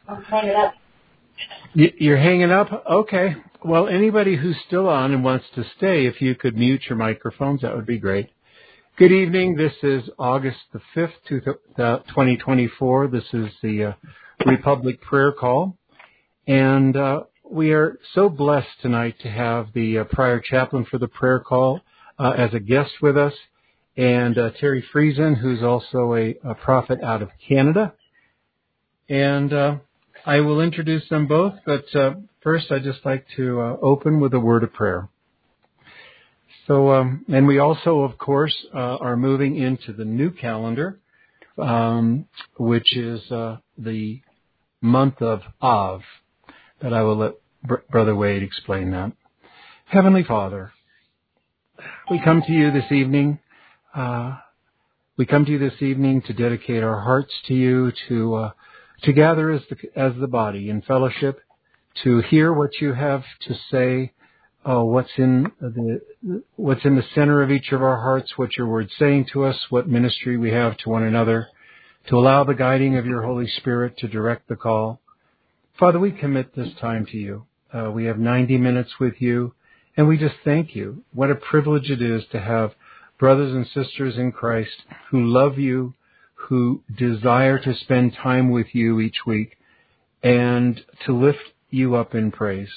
I'm hanging up. You're hanging up? Okay. Well, anybody who's still on and wants to stay, if you could mute your microphones, that would be great. Good evening. This is August the 5th, 2024. This is the Republic Prayer Call. And we are so blessed tonight to have the prior chaplain for the prayer call as a guest with us, and Terry Friesen, who's also a prophet out of Canada. And I will introduce them both, but first I'd just like to open with a word of prayer. So, and we also, of course, are moving into the new calendar, which is the month of Av. But I will let Brother Wade explain that. Heavenly Father, we come to you this evening. We come to you this evening to dedicate our hearts to you, to gather as the body in fellowship, to hear what you have to say, what's in the center of each of our hearts, what your word's saying to us, what ministry we have to one another, to allow the guiding of your Holy Spirit to direct the call. Father, we commit this time to you. We have 90 minutes with you, and we just thank you. What a privilege it is to have brothers and sisters in Christ who love you, who desire to spend time with you each week, and to lift you up in praise.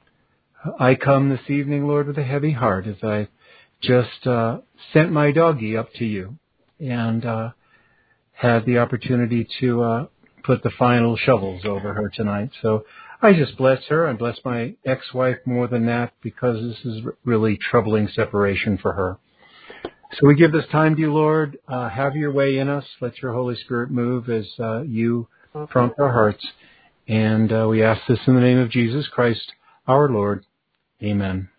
I come this evening, Lord, with a heavy heart as I just sent my doggie up to you and had the opportunity to put the final shovels over her tonight. So I just bless her. I bless my ex-wife more than that, because this is really troubling separation for her. So we give this time to you, Lord. Have your way in us. Let your Holy Spirit move as you prompt our hearts. And we ask this in the name of Jesus Christ, our Lord. Amen.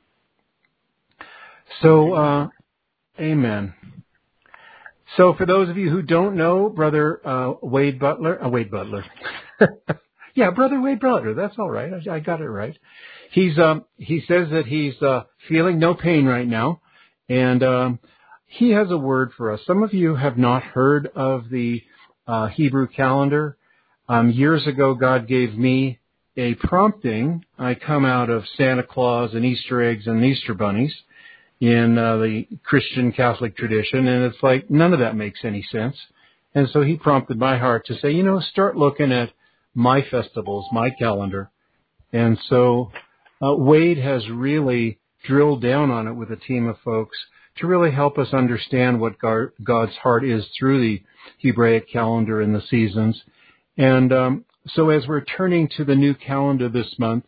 So, amen. So for those of you who don't know, Brother Wade Butler. Yeah, Brother Wade Butler. That's all right. I got it right. He says that he's feeling no pain right now, and he has a word for us. Some of you have not heard of the Hebrew calendar. Years ago, God gave me a prompting. I come out of Santa Claus and Easter eggs and Easter bunnies in the Christian Catholic tradition, and it's like none of that makes any sense. And so he prompted my heart to say, start looking at my festivals, my calendar. And so Wade has really drilled down on it with a team of folks to really help us understand what God's heart is through the Hebraic calendar and the seasons. And so as we're turning to the new calendar this month,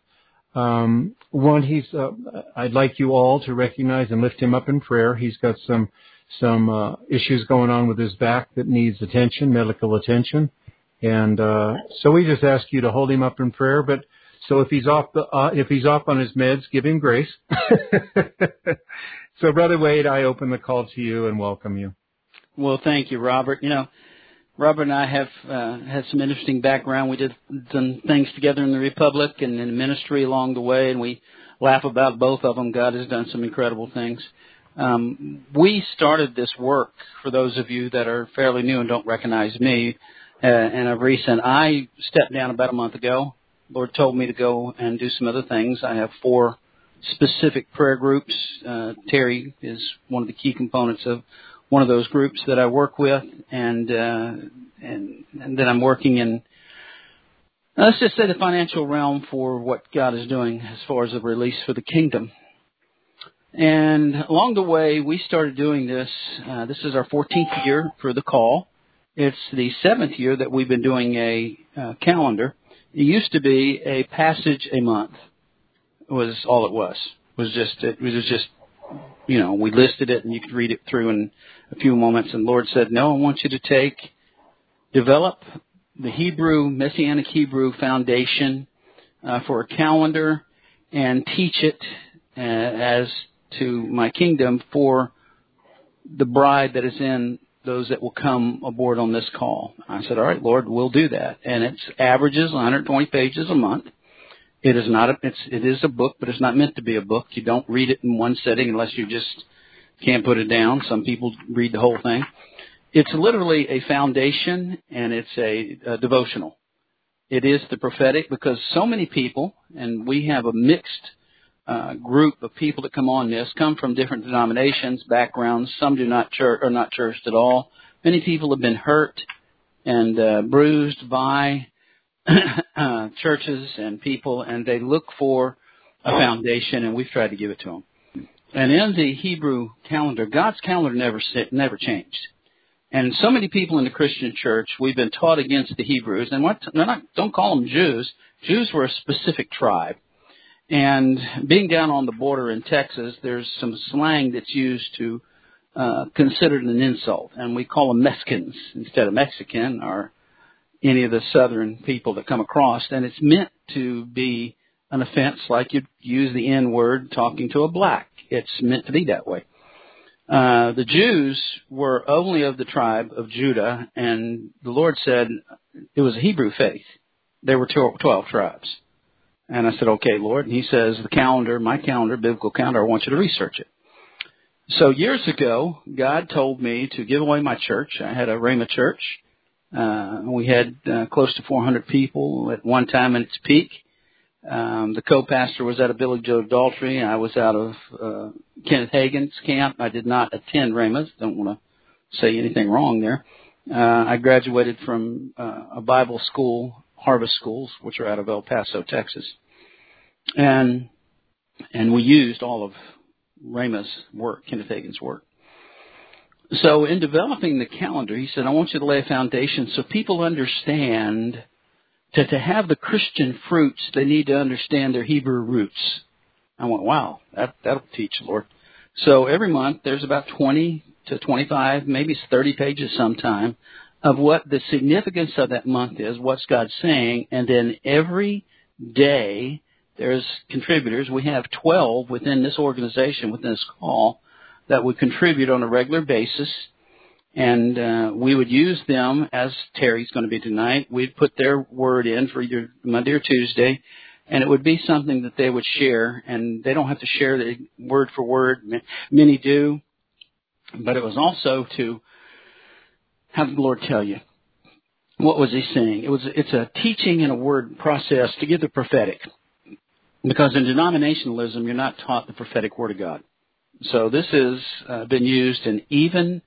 I'd like you all to recognize and lift him up in prayer. He's got some issues going on with his back that needs attention, medical attention. And so we just ask you to hold him up in prayer. But so if he's off on his meds, give him grace. So, Brother Wade, I open the call to you and welcome you. Well, thank you, Robert. Robert and I have had some interesting background. We did some things together in the Republic and in ministry along the way, and we laugh about both of them. God has done some incredible things. We started this work, for those of you that are fairly new and don't recognize me, and of recent. I stepped down about a month ago. Lord told me to go and do some other things. I have 4 specific prayer groups. Terry is one of the key components of one of those groups that I work with, and then I'm working in, let's just say, the financial realm for what God is doing as far as a release for the kingdom. And along the way, we started doing this. This is our 14th year for the call. It's the 7th year that we've been doing a calendar. It used to be a passage a month. Was all it was. It was just we listed it and you could read it through in a few moments. And the Lord said, no, I want you to develop the Messianic Hebrew foundation for a calendar and teach it as to my kingdom for the bride that is in those that will come aboard on this call. I said, all right, Lord, we'll do that. And it averages 120 pages a month. It is a book, but it's not meant to be a book. You don't read it in one sitting unless you just can't put it down. Some people read the whole thing. It's literally a foundation, and it's a devotional. It is the prophetic because so many people, and we have a mixed group of people that come on this, come from different denominations, backgrounds. Some do not are not churched at all. Many people have been hurt and bruised by churches and people, and they look for a foundation, and we've tried to give it to them. And in the Hebrew calendar, God's calendar never changed. And so many people in the Christian church, we've been taught against the Hebrews, and don't call them Jews. Jews were a specific tribe. And being down on the border in Texas, there's some slang that's used to consider it an insult, and we call them Mexicans instead of Mexican or any of the southern people that come across, and it's meant to be an offense like you'd use the N-word talking to a black. It's meant to be that way. The Jews were only of the tribe of Judah, and the Lord said it was a Hebrew faith. There were 12 tribes. And I said, okay, Lord. And he says, the calendar, my calendar, biblical calendar, I want you to research it. So years ago, God told me to give away my church. I had a Rhema church. We had close to 400 people at one time in its peak. The co-pastor was out of Billy Joe Daltrey. I was out of Kenneth Hagin's camp. I did not attend Rhema's. Don't want to say anything wrong there. I graduated from a Bible school, Harvest Schools, which are out of El Paso, Texas. And we used all of Rhema's work, Kenneth Hagin's work. So in developing the calendar, he said, I want you to lay a foundation so people understand that to have the Christian fruits, they need to understand their Hebrew roots. I went, wow, that'll teach, Lord. So every month there's about 20 to 25, maybe 30 pages sometime of what the significance of that month is, what's God saying, and then every day there's contributors. We have 12 within this organization, within this call, that would contribute on a regular basis, and we would use them as Terry's going to be tonight. We'd put their word in for either Monday or Tuesday, and it would be something that they would share, and they don't have to share the word for word. Many do, but it was also to have the Lord tell you. What was he saying? It's a teaching and a word process to give the prophetic, because in denominationalism, you're not taught the prophetic word of God. So this has been used in even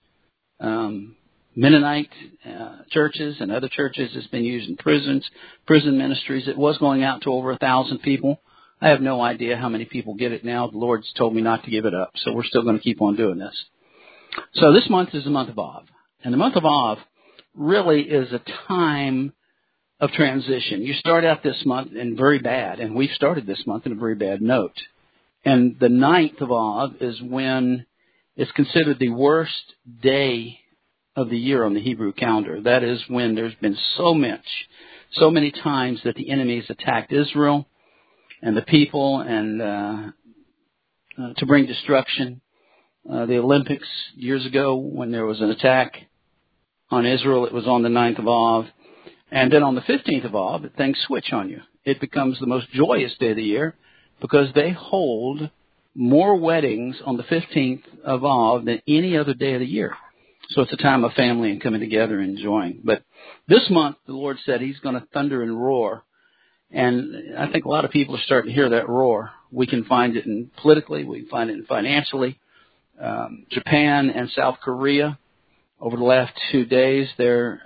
Mennonite churches and other churches. It's been used in prisons, prison ministries. It was going out to over 1,000 people. I have no idea how many people get it now. The Lord's told me not to give it up, so we're still going to keep on doing this. So this month is the month of Av. And the month of Av really is a time of transition. You start out this month in very bad, and we've started this month in a very bad note. And the 9th of Av is when it's considered the worst day of the year on the Hebrew calendar. That is when there's been so many times that the enemy has attacked Israel and the people and to bring destruction. The Olympics years ago, when there was an attack on Israel, it was on the 9th of Av. And then on the 15th of Av, things switch on you. It becomes the most joyous day of the year, because they hold more weddings on the 15th of Av than any other day of the year. So it's a time of family and coming together and enjoying. But this month, the Lord said he's going to thunder and roar. And I think a lot of people are starting to hear that roar. We can find it in politically. We can find it in financially. Japan and South Korea, over the last 2 days, their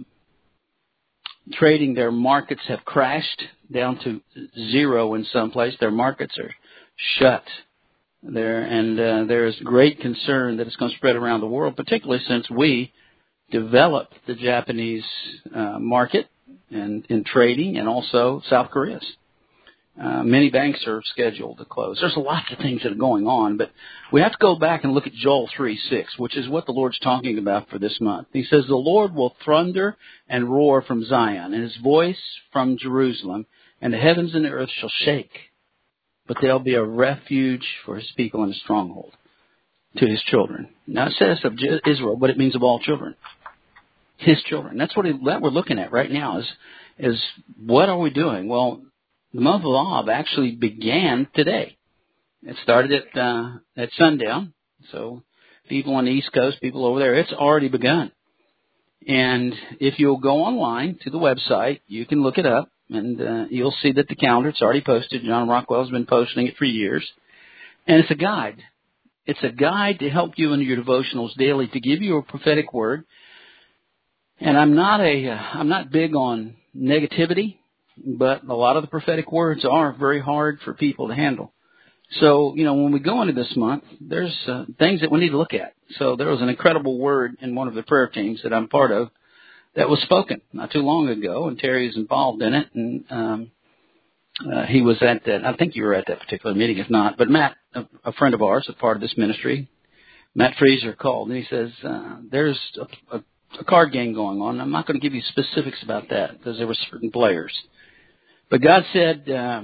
trading, their markets have crashed down to zero in some place. Their markets are shut there, and there is great concern that it's going to spread around the world, particularly since we developed the Japanese market and in trading, and also South Korea's. Many banks are scheduled to close. There's lots of things that are going on, but we have to go back and look at Joel 3:6, which is what the Lord's talking about for this month. He says, the Lord will thunder and roar from Zion, and his voice from Jerusalem, and the heavens and the earth shall shake. But there'll be a refuge for his people and a stronghold to his children. Now it says of Israel, but it means of all children. His children. That's what we're looking at right now is what are we doing? Well, the month of Av actually began today. It started at sundown. So people on the East Coast, people over there, it's already begun. And if you'll go online to the website, you can look it up, and you'll see that the calendar, it's already posted. John Rockwell has been posting it for years. And it's a guide. It's a guide to help you in your devotionals daily, to give you a prophetic word. And I'm not big on negativity, but a lot of the prophetic words are very hard for people to handle. So, when we go into this month, there's things that we need to look at. So there was an incredible word in one of the prayer teams that I'm part of that was spoken not too long ago, and Terry is involved in it. And he was at that. I think you were at that particular meeting, if not. But Matt, a friend of ours, a part of this ministry, Matt Freezer, called, and he says, there's a card game going on. I'm not going to give you specifics about that because there were certain players. But God said,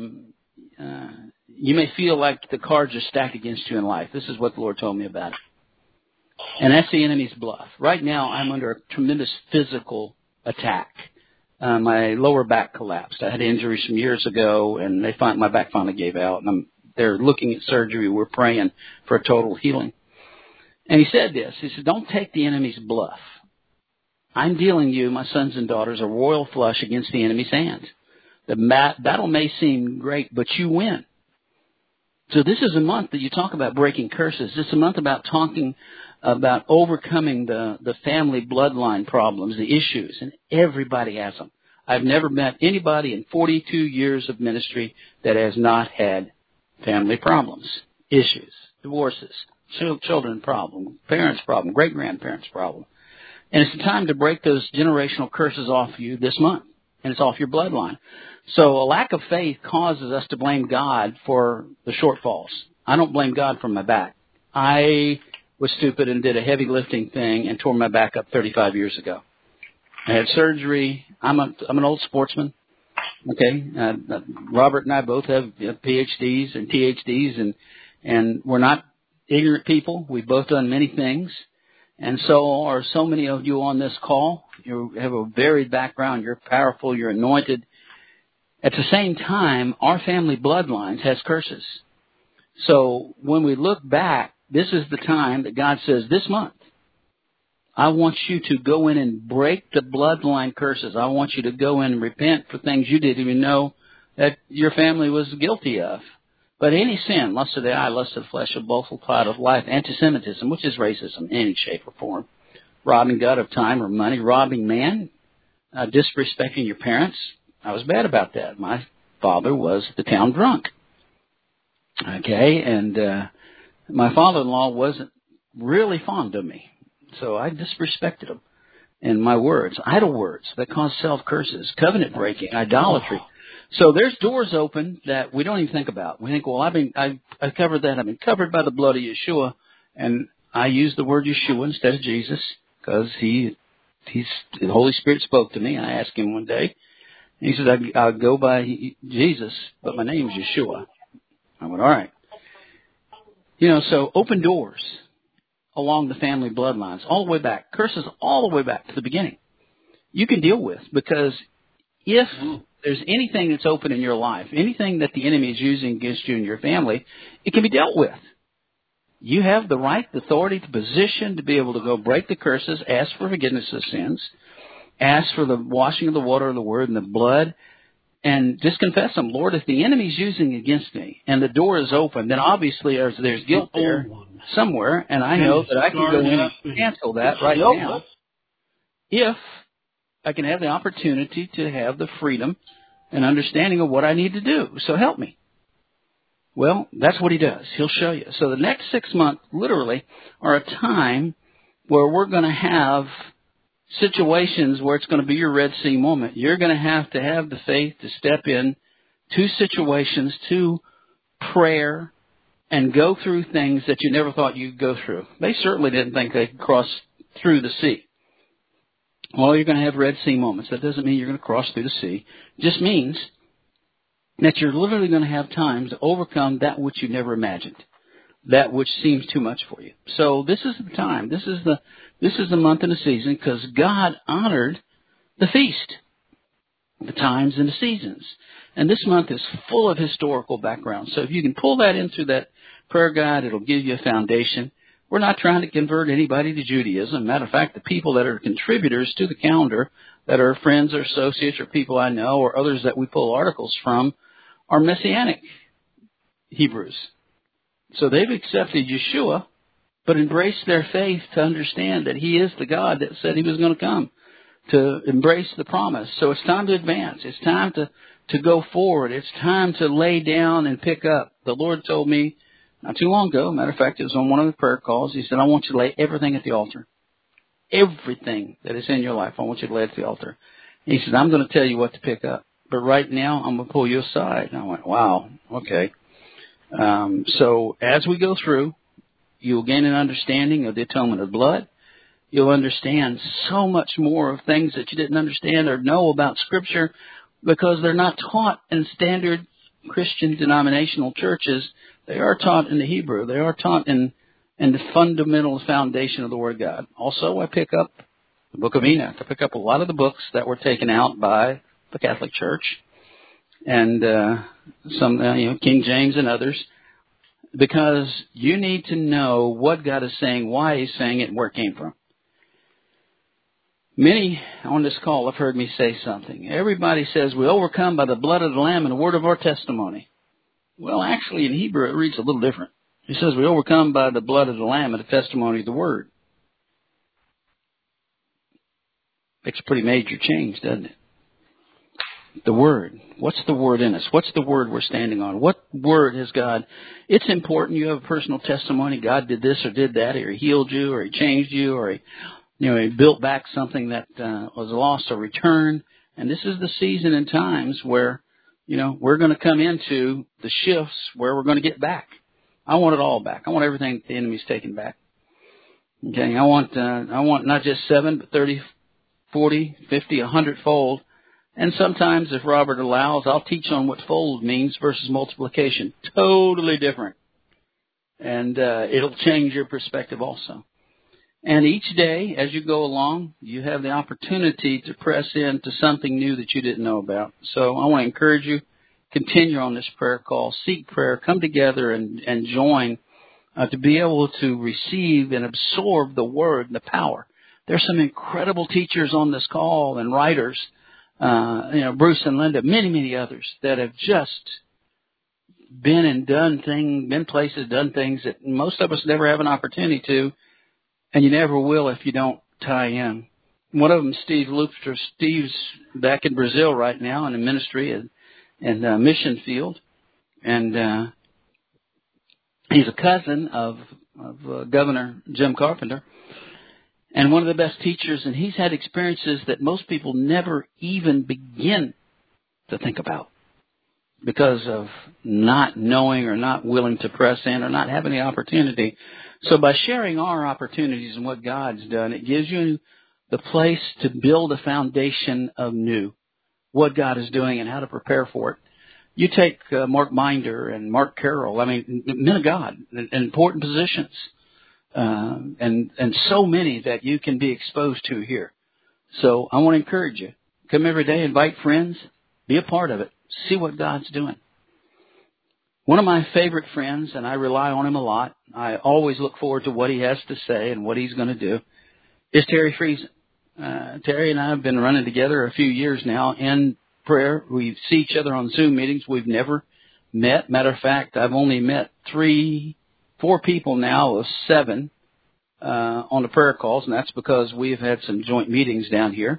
you may feel like the cards are stacked against you in life. This is what the Lord told me about it. And that's the enemy's bluff. Right now, I'm under a tremendous physical attack. My lower back collapsed. I had injuries from years ago, and my back finally gave out. And they're looking at surgery. We're praying for a total healing. And he said this. He said, don't take the enemy's bluff. I'm dealing you, my sons and daughters, a royal flush against the enemy's hands. The battle may seem great, but you win. So this is a month that you talk about breaking curses. This is a month about talking about overcoming the family bloodline problems, the issues, and everybody has them. I've never met anybody in 42 years of ministry that has not had family problems, issues, divorces, children problem, parents problem, great-grandparents problem. And it's the time to break those generational curses off you this month, and it's off your bloodline. So a lack of faith causes us to blame God for the shortfalls. I don't blame God for my back. I was stupid and did a heavy lifting thing and tore my back up 35 years ago. I had surgery. I'm an old sportsman. Okay, Robert and I both have PhDs and THDs, and we're not ignorant people. We've both done many things, and so are so many of you on this call. You have a varied background. You're powerful. You're anointed. At the same time, our family bloodlines has curses. So when we look back, this is the time that God says, this month, I want you to go in and break the bloodline curses. I want you to go in and repent for things you didn't even know that your family was guilty of. But any sin, lust of the eye, lust of the flesh, a boastful pride of life, anti-Semitism, which is racism in any shape or form, robbing God of time or money, robbing man, disrespecting your parents. I was bad about that. My father was the town drunk. Okay, and my father-in-law wasn't really fond of me, so I disrespected him. And my words, idle words that cause self-curses, covenant breaking, idolatry. So there's doors open that we don't even think about. We think, well, I've covered that. I've been covered by the blood of Yeshua, and I use the word Yeshua instead of Jesus because the Holy Spirit spoke to me. I asked him one day. He said, I'll go by Jesus, but my name's Yeshua. I went, all right. So open doors along the family bloodlines, all the way back, curses all the way back to the beginning. You can deal with, because if there's anything that's open in your life, anything that the enemy is using against you and your family, it can be dealt with. You have the right, the authority, the position to be able to go break the curses, ask for forgiveness of sins, ask for the washing of the water of the word and the blood, and just confess them. Lord, if the enemy's using against me and the door is open, then obviously there's guilt there somewhere, and I know that I can go in and cancel that right now if I can have the opportunity to have the freedom and understanding of what I need to do. So help me. Well, that's what he does. He'll show you. So the next 6 months literally are a time where we're going to have situations where it's going to be your Red Sea moment. You're going to have the faith to step in to situations, to prayer, and go through things that you never thought you'd go through. They certainly didn't think they could cross through the sea. Well, you're going to have Red Sea moments. That doesn't mean you're going to cross through the sea. It just means that you're literally going to have times to overcome that which you never imagined, that which seems too much for you. So this is the time. This is the month and the season, because God honored the feast, the times and the seasons. And this month is full of historical background. So if you can pull that into that prayer guide, it'll give you a foundation. We're not trying to convert anybody to Judaism. Matter of fact, the people that are contributors to the calendar, that are friends or associates or people I know or others that we pull articles from, are Messianic Hebrews. So they've accepted Yeshua, but embraced their faith to understand that he is the God that said he was going to come, to embrace the promise. So it's time to advance. It's time to go forward. It's time to lay down and pick up. The Lord told me not too long ago, matter of fact, it was on one of the prayer calls, he said, I want you to lay everything at the altar. Everything that is in your life, I want you to lay it at the altar. He said, I'm going to tell you what to pick up, but right now I'm going to pull you aside. And I went, wow, okay. So as we go through, you'll gain an understanding of the atonement of blood. You'll understand so much more of things that you didn't understand or know about Scripture because they're not taught in standard Christian denominational churches. They are taught in the Hebrew. They are taught in the fundamental foundation of the Word of God. Also, I pick up the Book of Enoch. I pick up a lot of the books that were taken out by the Catholic Church and some, King James and others, because you need to know what God is saying, why he's saying it, and where it came from. Many on this call have heard me say something. Everybody says we overcome by the blood of the Lamb and the word of our testimony. Well, actually, in Hebrew, it reads a little different. It says we overcome by the blood of the Lamb and the testimony of the word. Makes a pretty major change, doesn't it? The word. What's the word in us? What's the word we're standing on? What word has God? It's important you have a personal testimony. God did this or did that, or he healed you, or he changed you, or he built back something that was lost or returned. And this is the season and times where, we're going to come into the shifts where we're going to get back. I want it all back. I want everything the enemy's taken back. Okay, I want not just 7, but 30, 40, 50, 100-fold. And sometimes, if Robert allows, I'll teach on what fold means versus multiplication. Totally different. And it'll change your perspective also. And each day, as you go along, you have the opportunity to press into something new that you didn't know about. So I want to encourage you, continue on this prayer call, seek prayer, come together and join to be able to receive and absorb the word and the power. There's some incredible teachers on this call and writers, Bruce and Linda, many, many others that have just been places, done things that most of us never have an opportunity to. And you never will if you don't tie in. One of them, Steve Lupster. Steve's back in Brazil right now in a ministry and mission field. And he's a cousin of Governor Jim Carpenter. And one of the best teachers. And he's had experiences that most people never even begin to think about because of not knowing or not willing to press in or not having the opportunity. So by sharing our opportunities and what God's done, it gives you the place to build a foundation of new, what God is doing and how to prepare for it. You take Mark Binder and Mark Carroll, men of God in important positions, and so many that you can be exposed to here. So I want to encourage you. Come every day, invite friends, be a part of it, see what God's doing. One of my favorite friends, and I rely on him a lot, I always look forward to what he has to say and what he's going to do, is Terry Friesen. Terry and I have been running together a few years now in prayer. We see each other on Zoom meetings. We've never met. Matter of fact, I've only met 4 people now of 7 on the prayer calls, and that's because we've had some joint meetings down here.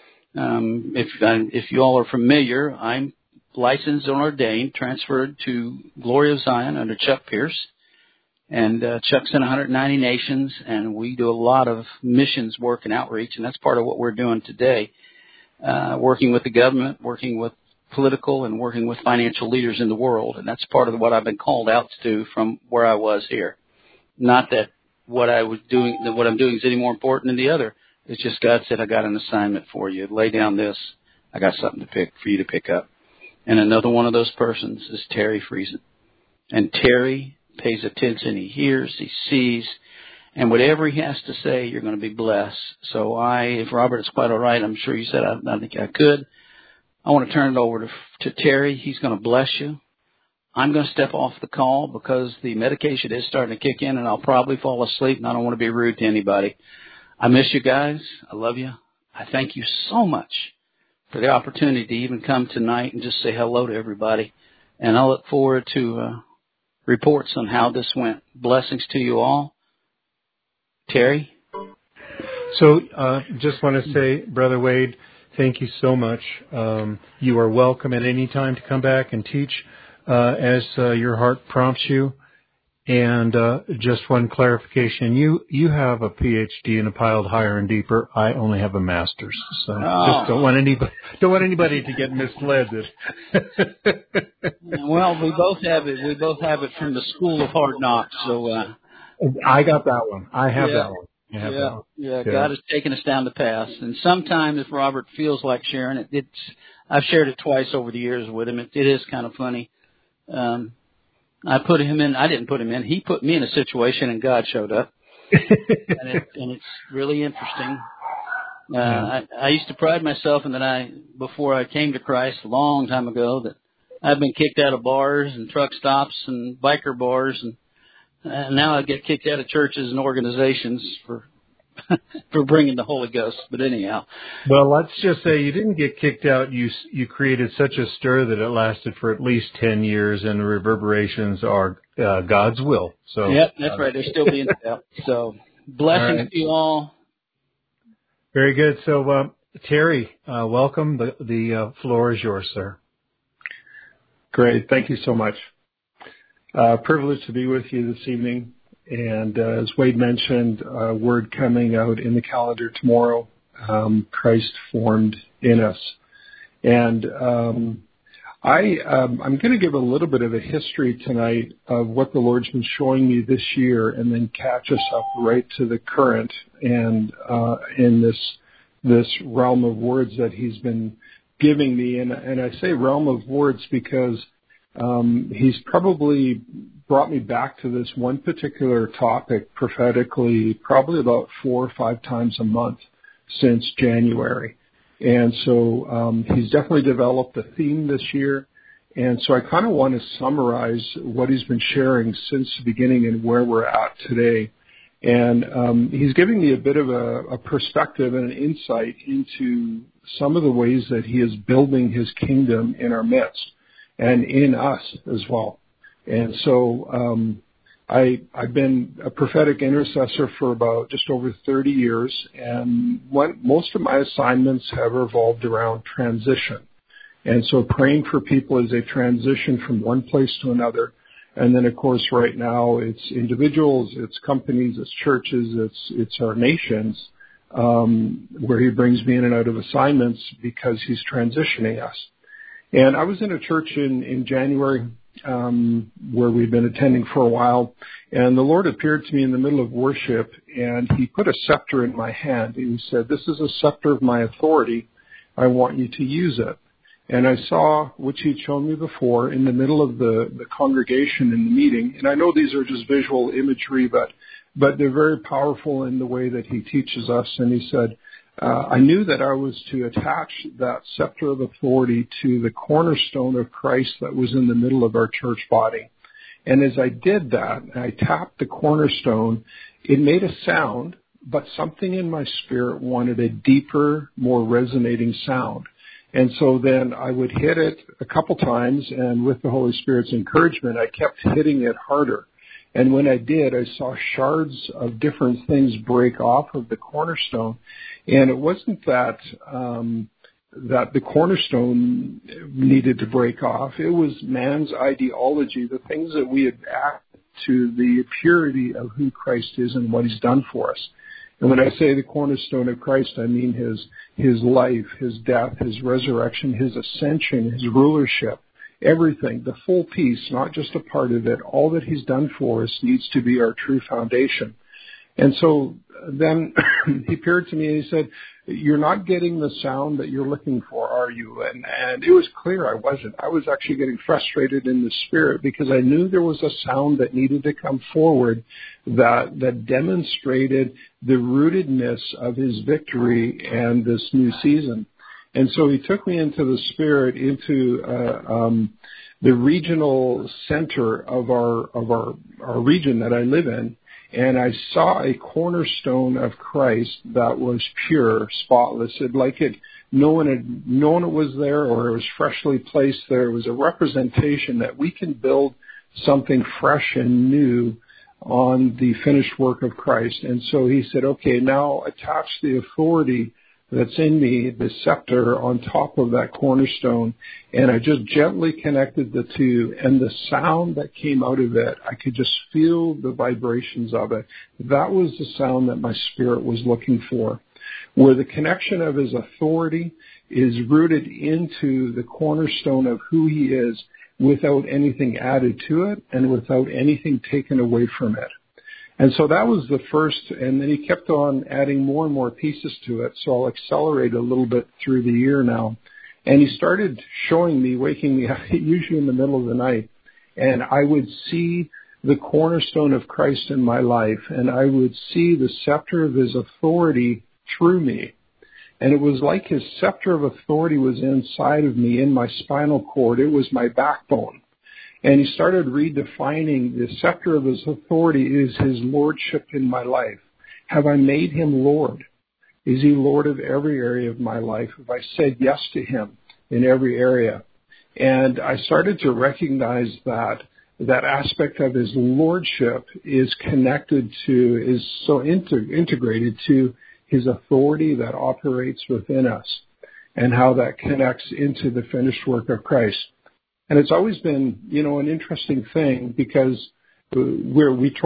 If you all are familiar, I'm licensed and ordained, transferred to Glory of Zion under Chuck Pierce. And Chuck's in 190 nations, and we do a lot of missions work and outreach, and that's part of what we're doing today, working with the government, working with political, and working with financial leaders in the world. And that's part of what I've been called out to do from where I was here. Not that what I'm doing is any more important than the other. It's just God said, I got an assignment for you. Lay down this. I got something for you to pick up. And another one of those persons is Terry Friesen. And Terry pays attention. He hears, he sees, and whatever he has to say, you're going to be blessed. So if Robert is quite all right, I'm sure you said I think I could. I want to turn it over to Terry. He's going to bless you. I'm going to step off the call because the medication is starting to kick in, and I'll probably fall asleep, and I don't want to be rude to anybody. I miss you guys. I love you. I thank you so much for the opportunity to even come tonight and just say hello to everybody. And I look forward to reports on how this went. Blessings to you all. Terry? So just want to say, Brother Wade, thank you so much. You are welcome at any time to come back and teach as your heart prompts you. And just one clarification, you have a PhD in a piled higher and deeper. I only have a master's, so just don't want anybody to get misled. Well, we both have it. We both have it from the School of Hard Knocks. So I got that one. I have that one. Yeah. God has taken us down the path. And sometimes if Robert feels like sharing it, I've shared it twice over the years with him. It is kind of funny. I put him in. I didn't put him in. He put me in a situation, and God showed up. and it's really interesting. I used to pride myself in that before I came to Christ a long time ago, that I've been kicked out of bars and truck stops and biker bars, and now I get kicked out of churches and organizations for bringing the Holy Ghost. But anyhow. Well, let's just say you didn't get kicked out. You created such a stir that it lasted for at least 10 years, and the reverberations are God's will. So. Yep, that's right. They're still being out. So blessings to you all. Very good. So, Terry, welcome. The floor is yours, sir. Great. Thank you so much. Privileged to be with you this evening. And as Wade mentioned, word coming out in the calendar tomorrow, Christ formed in us. And I'm going to give a little bit of a history tonight of what the Lord's been showing me this year, and then catch us up right to the current and in this realm of words that He's been giving me. And I say realm of words because He's probably brought me back to this one particular topic prophetically probably about 4 or 5 times a month since January. And so he's definitely developed a theme this year. And so I kind of want to summarize what he's been sharing since the beginning and where we're at today. And he's giving me a bit of a perspective and an insight into some of the ways that he is building his kingdom in our midst and in us as well. And so I've been a prophetic intercessor for about just over 30 years, and most of my assignments have revolved around transition. And so praying for people as they transition from one place to another. And then, of course, right now it's individuals, it's companies, it's churches, it's our nations, where he brings me in and out of assignments because he's transitioning us. And I was in a church in January where we've been attending for a while, and the Lord appeared to me in the middle of worship, and he put a scepter in my hand, and he said, "This is a scepter of my authority. I want you to use it." And I saw, which he'd shown me before, in the middle of the congregation in the meeting, and I know these are just visual imagery, but they're very powerful in the way that he teaches us. And he said, I knew that I was to attach that scepter of authority to the cornerstone of Christ that was in the middle of our church body. And as I did that, I tapped the cornerstone, it made a sound, but something in my spirit wanted a deeper, more resonating sound. And so then I would hit it a couple times, and with the Holy Spirit's encouragement, I kept hitting it harder. And when I did, I saw shards of different things break off of the cornerstone. And it wasn't that the cornerstone needed to break off. It was man's ideology, the things that we had added to the purity of who Christ is and what he's done for us. And when I say the cornerstone of Christ, I mean his life, his death, his resurrection, his ascension, his rulership, everything, the full piece, not just a part of it. All that he's done for us needs to be our true foundation. And so then he appeared to me and he said, "You're not getting the sound that you're looking for, are you?" And it was clear I wasn't. I was actually getting frustrated in the spirit because I knew there was a sound that needed to come forward that demonstrated the rootedness of his victory and this new season. And so he took me into the Spirit, into the regional center of our region that I live in, and I saw a cornerstone of Christ that was pure, spotless. No one had known it was there, or it was freshly placed there. It was a representation that we can build something fresh and new on the finished work of Christ. And so he said, okay, now attach the authority that's in me, the scepter, on top of that cornerstone. And I just gently connected the two, and the sound that came out of it, I could just feel the vibrations of it. That was the sound that my spirit was looking for, where the connection of his authority is rooted into the cornerstone of who he is, without anything added to it and without anything taken away from it. And so that was the first, and then he kept on adding more and more pieces to it, so I'll accelerate a little bit through the year now. And he started showing me, waking me up, usually in the middle of the night, and I would see the cornerstone of Christ in my life, and I would see the scepter of his authority through me. And it was like his scepter of authority was inside of me, in my spinal cord. It was my backbone. And he started redefining the scepter of his authority is his lordship in my life. Have I made him Lord? Is he Lord of every area of my life? Have I said yes to him in every area? And I started to recognize that aspect of his lordship is connected to, is so integrated to his authority that operates within us, and how that connects into the finished work of Christ. And it's always been, an interesting thing, because we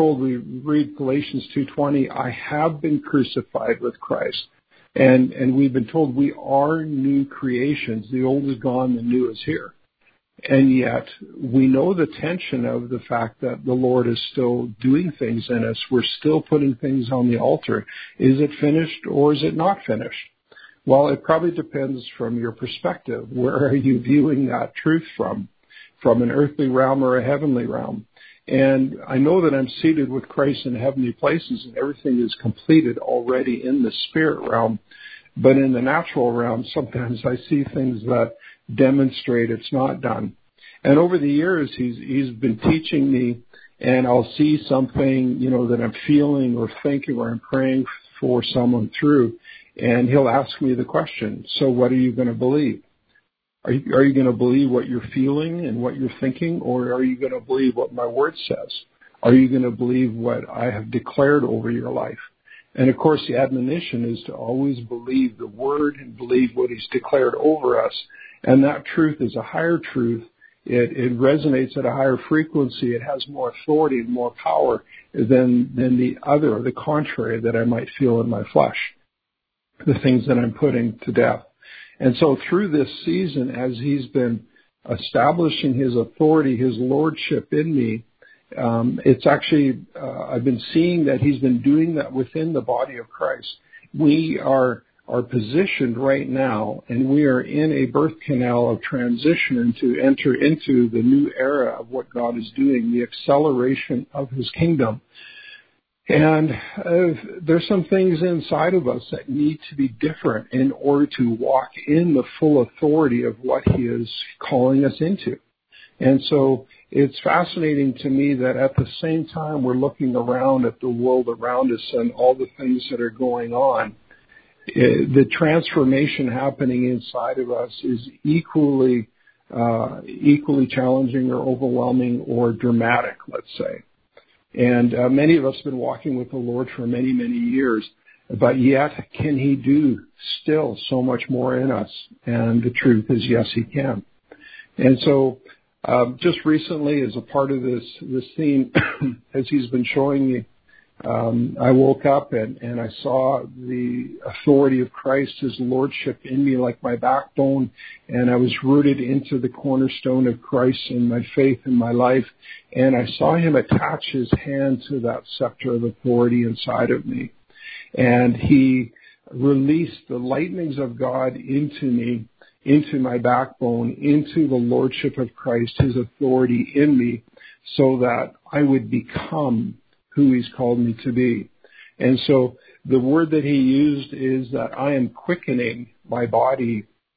read Galatians 2:20, I have been crucified with Christ. And we've been told we are new creations. The old is gone, the new is here. And yet we know the tension of the fact that the Lord is still doing things in us. We're still putting things on the altar. Is it finished or is it not finished? Well, it probably depends from your perspective. Where are you viewing that truth from? From an earthly realm or a heavenly realm? And I know that I'm seated with Christ in heavenly places, and everything is completed already in the spirit realm. But in the natural realm, sometimes I see things that demonstrate it's not done. And over the years, he's been teaching me, and I'll see something, that I'm feeling or thinking or I'm praying for someone through, and he'll ask me the question, so what are you going to believe? Are you going to believe what you're feeling and what you're thinking, or are you going to believe what my word says? Are you going to believe what I have declared over your life? And of course, the admonition is to always believe the word and believe what he's declared over us. And that truth is a higher truth. It resonates at a higher frequency. It has more authority and more power than the contrary that I might feel in my flesh, the things that I'm putting to death. And so through this season, as he's been establishing his authority, his lordship in me, it's actually, I've been seeing that he's been doing that within the body of Christ. We are positioned right now, and we are in a birth canal of transition to enter into the new era of what God is doing, the acceleration of his kingdom. And there's some things inside of us that need to be different in order to walk in the full authority of what he is calling us into. And so it's fascinating to me that at the same time we're looking around at the world around us and all the things that are going on, the transformation happening inside of us is equally challenging or overwhelming or dramatic, let's say. And many of us have been walking with the Lord for many, many years, but yet can he do still so much more in us? And the truth is, yes, he can. And so just recently, as a part of this theme, as he's been showing me, I woke up and I saw the authority of Christ, his lordship in me like my backbone, and I was rooted into the cornerstone of Christ in my faith in my life, and I saw him attach his hand to that scepter of authority inside of me, and he released the lightnings of God into me, into my backbone, into the lordship of Christ, his authority in me, so that I would become who he's called me to be. And so the word that he used is that I am quickening my body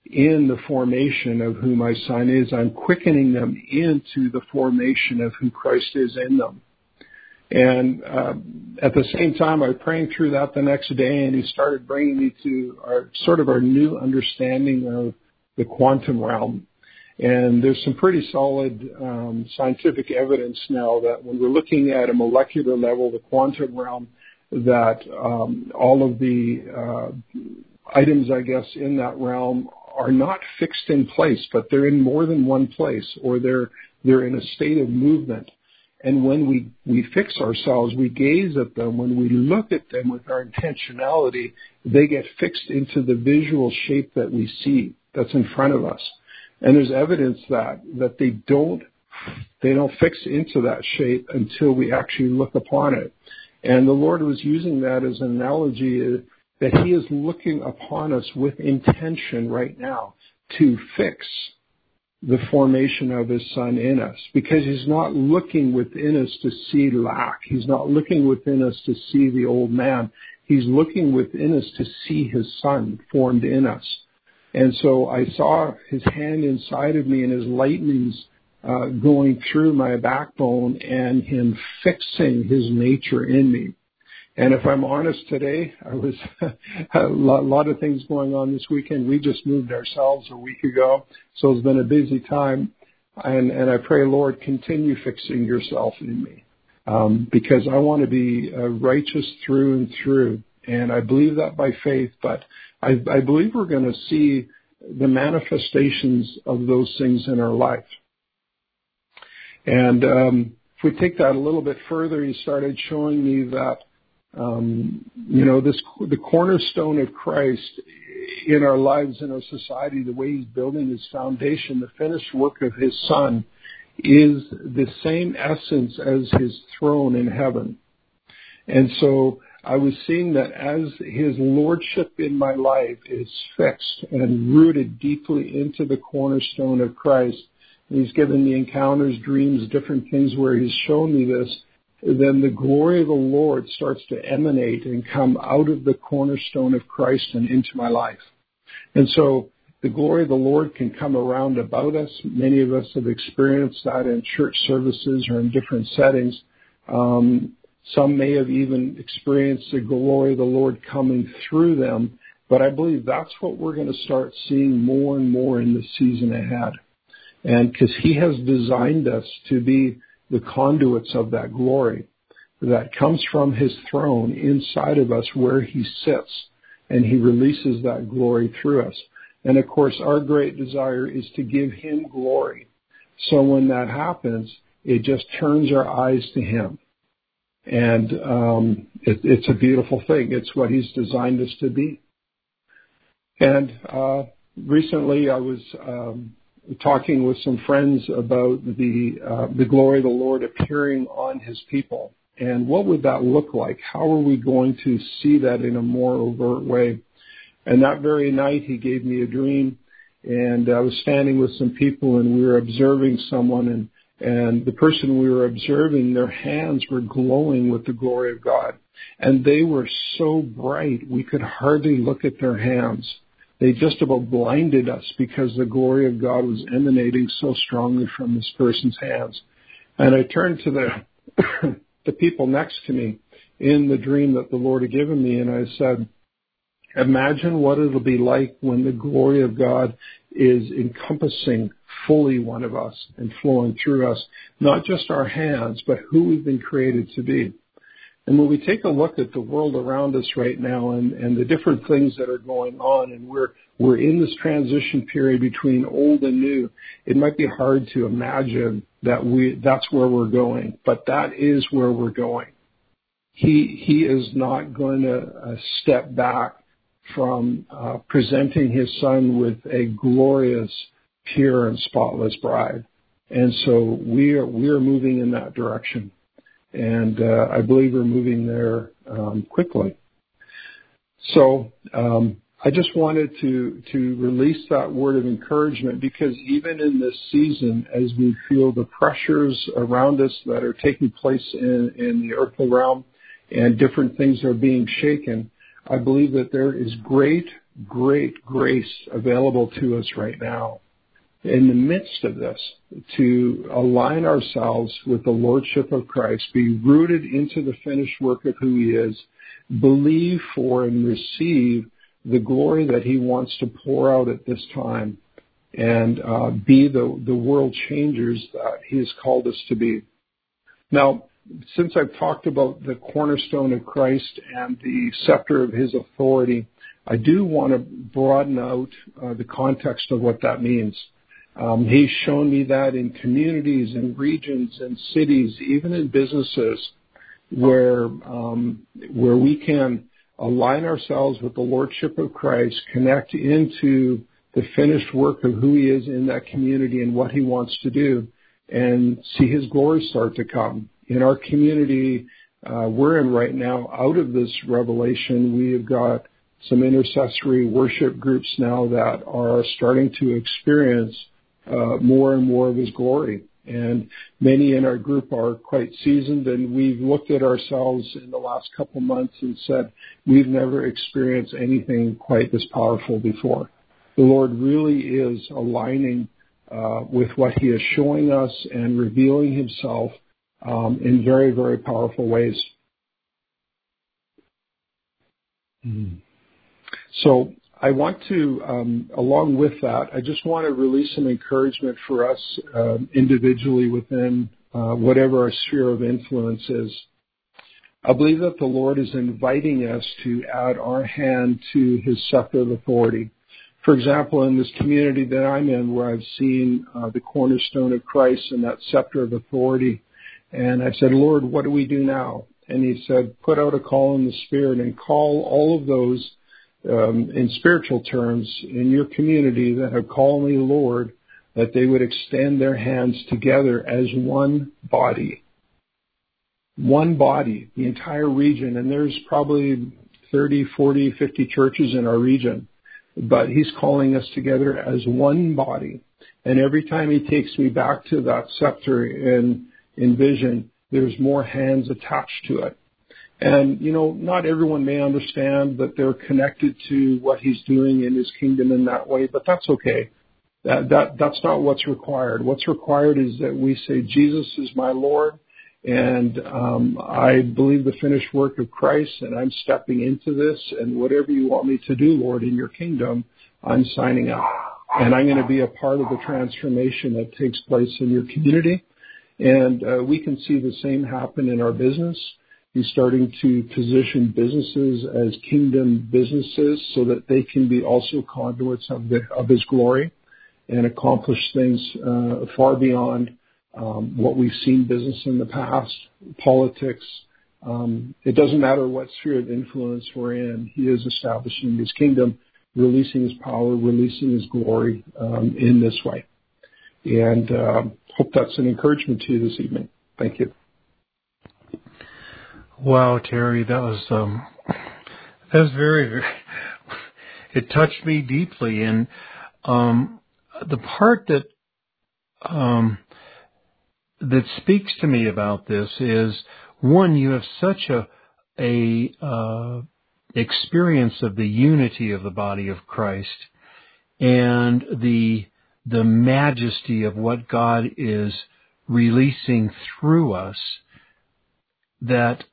in the formation of who my Son is. I'm quickening them into the formation of who Christ is in them. And at the same time, I was praying through that the next day, and he started bringing me to our new understanding of the quantum realm. And there's some pretty solid scientific evidence now that when we're looking at a molecular level, the quantum realm, that all of the items, I guess, in that realm are not fixed in place, but they're in more than one place, or they're in a state of movement. And when we fix ourselves, we gaze at them, when we look at them with our intentionality, they get fixed into the visual shape that we see that's in front of us. And there's evidence that they don't fix into that shape until we actually look upon it. And the Lord was using that as an analogy that he is looking upon us with intention right now to fix the formation of his Son in us, because he's not looking within us to see lack. He's not looking within us to see the old man. He's looking within us to see his Son formed in us. And so I saw his hand inside of me and his lightnings going through my backbone and him fixing his nature in me. And if I'm honest today, I was a lot of things going on this weekend. We just moved ourselves a week ago, so it's been a busy time. And I pray, Lord, continue fixing yourself in me, because I want to be righteous through and through. And I believe that by faith, but I believe we're going to see the manifestations of those things in our life. And if we take that a little bit further, he started showing me that the cornerstone of Christ in our lives, in our society, the way he's building his foundation, the finished work of his Son, is the same essence as his throne in heaven. And so I was seeing that as his lordship in my life is fixed and rooted deeply into the cornerstone of Christ, and he's given me encounters, dreams, different things where he's shown me this, then the glory of the Lord starts to emanate and come out of the cornerstone of Christ and into my life. And so the glory of the Lord can come around about us. Many of us have experienced that in church services or in different settings. Some may have even experienced the glory of the Lord coming through them. But I believe that's what we're going to start seeing more and more in the season ahead. And because he has designed us to be the conduits of that glory that comes from his throne inside of us where he sits, and he releases that glory through us. And of course, our great desire is to give him glory. So when that happens, it just turns our eyes to him. And it's a beautiful thing. It's what he's designed us to be. And recently I was talking with some friends about the glory of the Lord appearing on his people. And what would that look like? How are we going to see that in a more overt way? And that very night he gave me a dream, and I was standing with some people and we were observing someone, and the person we were observing, their hands were glowing with the glory of God. And they were so bright we could hardly look at their hands. They just about blinded us because the glory of God was emanating so strongly from this person's hands. And I turned to the people next to me in the dream that the Lord had given me, and I said, imagine what it'll be like when the glory of God is encompassing fully one of us and flowing through us, not just our hands, but who we've been created to be. And when we take a look at the world around us right now and the different things that are going on, and we're in this transition period between old and new, it might be hard to imagine that's where we're going, but that is where we're going. He is not going to step back from presenting his Son with a glorious, pure, and spotless bride. And so we are moving in that direction. And I believe we're moving there quickly. So I just wanted to release that word of encouragement, because even in this season, as we feel the pressures around us that are taking place in the earthly realm and different things are being shaken, I believe that there is great great grace available to us right now in the midst of this to align ourselves with the Lordship of Christ, be rooted into the finished work of who He is, believe for and receive the glory that He wants to pour out at this time, and be the world changers that He has called us to be. Now, since I've talked about the cornerstone of Christ and the scepter of His authority, I do want to broaden out the context of what that means. He's shown me that in communities and regions and cities, even in businesses, where we can align ourselves with the Lordship of Christ, connect into the finished work of who He is in that community and what He wants to do, and see His glory start to come. In our community we're in right now, out of this revelation, we have got some intercessory worship groups now that are starting to experience more and more of His glory. And many in our group are quite seasoned, and we've looked at ourselves in the last couple months and said, we've never experienced anything quite this powerful before. The Lord really is aligning with what He is showing us and revealing Himself in very, very powerful ways. So I want to, along with that, I just want to release some encouragement for us individually within whatever our sphere of influence is. I believe that the Lord is inviting us to add our hand to His scepter of authority. For example, in this community that I'm in, where I've seen the cornerstone of Christ and that scepter of authority, and I said, Lord, what do we do now? And He said, put out a call in the Spirit and call all of those in spiritual terms in your community that have called me Lord, that they would extend their hands together as one body. One body, the entire region. And there's probably 30, 40, 50 churches in our region. But He's calling us together as one body. And every time He takes me back to that scepter in vision, there's more hands attached to it. And, not everyone may understand that they're connected to what He's doing in His kingdom in that way, but that's okay. That's not what's required. What's required is that we say, Jesus is my Lord, and I believe the finished work of Christ, and I'm stepping into this, and whatever you want me to do, Lord, in your kingdom, I'm signing up. And I'm going to be a part of the transformation that takes place in your community. And we can see the same happen in our business. He's starting to position businesses as kingdom businesses so that they can be also conduits of His glory and accomplish things far beyond what we've seen business in the past, politics. It doesn't matter what sphere of influence we're in. He is establishing His kingdom, releasing His power, releasing His glory in this way. And hope that's an encouragement to you this evening. Thank you. Wow, Terry, that was very, very, it touched me deeply. And the part that speaks to me about this is, one, you have such a experience of the unity of the body of Christ and the majesty of what God is releasing through us, that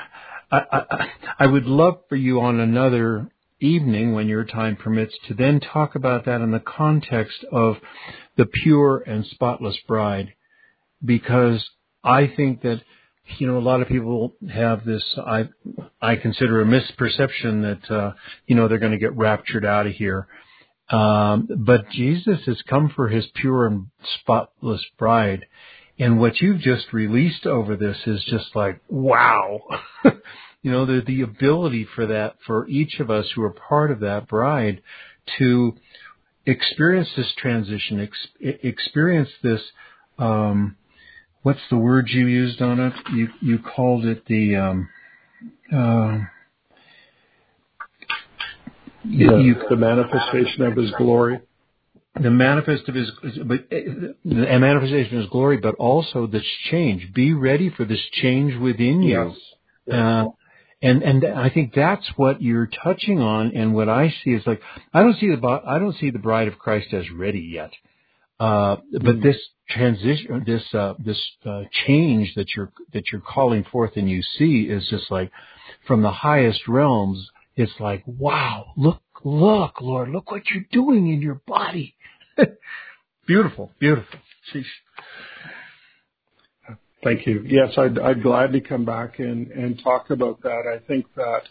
I would love for you on another evening, when your time permits, to then talk about that in the context of the pure and spotless bride, because I think that, a lot of people have this, I consider a misperception that, they're going to get raptured out of here. But Jesus has come for His pure and spotless bride. And what you've just released over this is just like, wow. The ability for that, for each of us who are part of that bride, to experience this transition, experience this, what's the word you used on it? You called it the manifestation of His glory. The manifestation of His glory, but also this change. Be ready for this change within you. Yes. And I think that's what you're touching on. And what I see is like, I don't see the bride of Christ as ready yet. But this transition, this change that you're calling forth and you see is just like from the highest realms. It's like, wow, look, Lord, look what you're doing in your body. Beautiful. Sheesh. Thank you. Yes, I'd gladly come back and talk about that. I think that,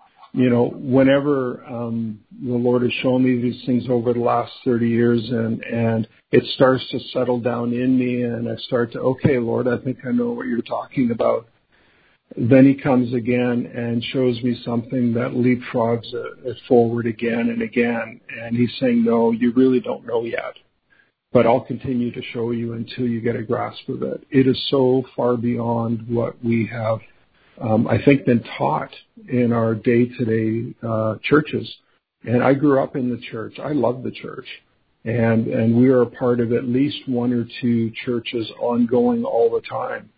whenever the Lord has shown me these things over the last 30 years and it starts to settle down in me and I start to, okay, Lord, I think I know what you're talking about. Then he comes again and shows me something that leapfrogs it forward again and again. And he's saying, no, you really don't know yet. But I'll continue to show you until you get a grasp of it. It is so far beyond what we have, I think, been taught in our day-to-day churches. And I grew up in the church. I love the church. And we are a part of at least one or two churches ongoing all the time.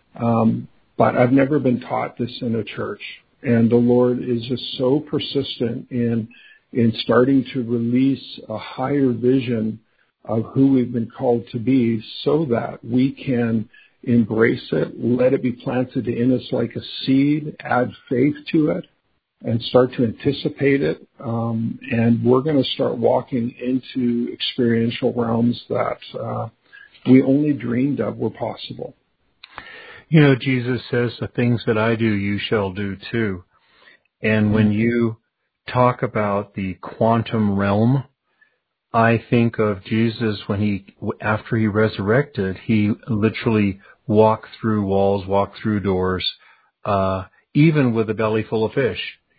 But I've never been taught this in a church. And the Lord is just so persistent in starting to release a higher vision of who we've been called to be so that we can embrace it, let it be planted in us like a seed, add faith to it, and start to anticipate it. And we're going to start walking into experiential realms that we only dreamed of were possible. Jesus says, the things that I do, you shall do too. And when you talk about the quantum realm, I think of Jesus when after he resurrected, he literally walked through walls, walked through doors, even with a belly full of fish,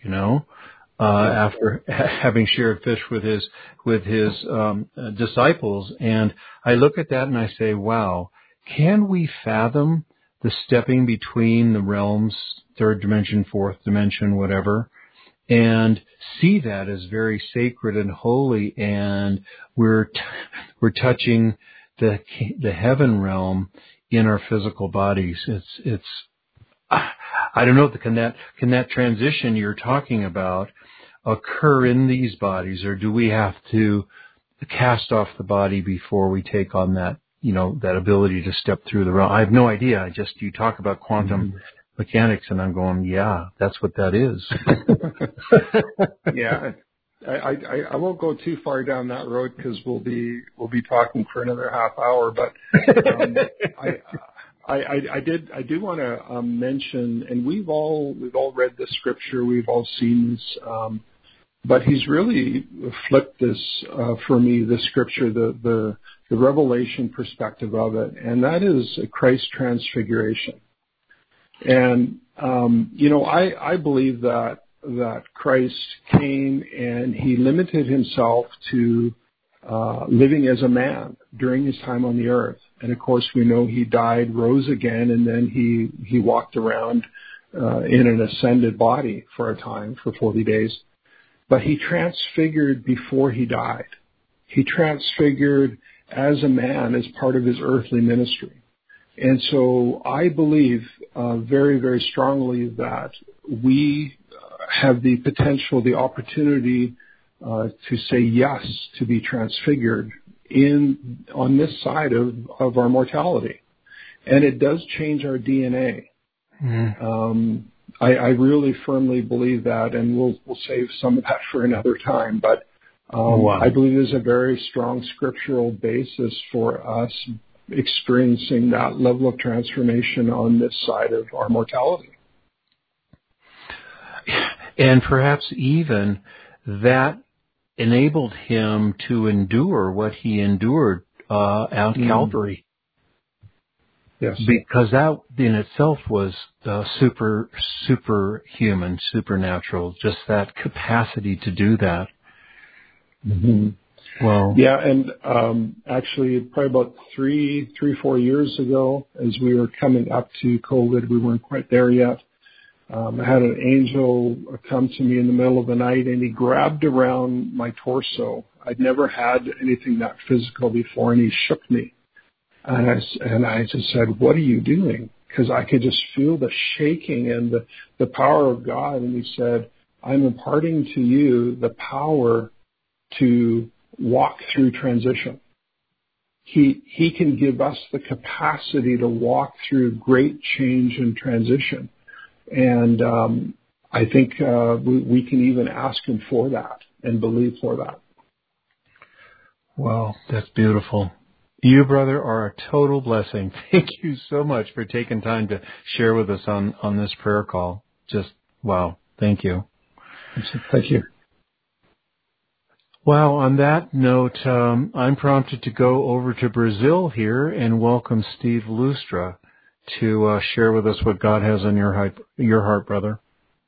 after having shared fish with his disciples. And I look at that and I say, wow, can we fathom the stepping between the realms, third dimension, fourth dimension, whatever, and see that as very sacred and holy, and we're touching the heaven realm in our physical bodies. It's I don't know, can that transition you're talking about occur in these bodies, or do we have to cast off the body before we take on that, that ability to step through the realm? I have no idea. You talk about quantum mechanics, and I'm going, yeah, that's what that is. Yeah, I won't go too far down that road because we'll be talking for another half hour. But I do want to mention, and we've all read this scripture, we've all seen this, but he's really flipped this for me, the scripture, the revelation perspective of it, and that is Christ's transfiguration. And, I believe that Christ came and he limited himself to living as a man during his time on the earth. And of course, we know he died, rose again, and then he walked around in an ascended body for a time, for 40 days. But he transfigured before he died. He transfigured as a man as part of his earthly ministry. And so I believe very, very strongly that we have the potential, the opportunity to say yes to be transfigured on this side of our mortality. And it does change our DNA. Mm-hmm. I really firmly believe that, and we'll save some of that for another time. But wow. I believe there's a very strong scriptural basis for us experiencing that level of transformation on this side of our mortality. And perhaps even that enabled him to endure what he endured at Calvary. Yes. Because that in itself was superhuman, supernatural, just that capacity to do that. Mm-hmm. Well, yeah, and actually probably about 4 years ago, as we were coming up to COVID, we weren't quite there yet. I had an angel come to me in the middle of the night, and he grabbed around my torso. I'd never had anything that physical before, and he shook me. And I just said, "What are you doing?" because I could just feel the shaking and the power of God. And he said, I'm imparting to you the power to walk through transition. He can give us the capacity to walk through great change and transition. And I think we can even ask him for that and believe for that. Wow, that's beautiful. You, brother, are a total blessing. Thank you so much for taking time to share with us on this prayer call. Just, wow, thank you. Thank you. Well, on that note, I'm prompted to go over to Brazil here and welcome Steve Lustra to share with us what God has on your heart, brother.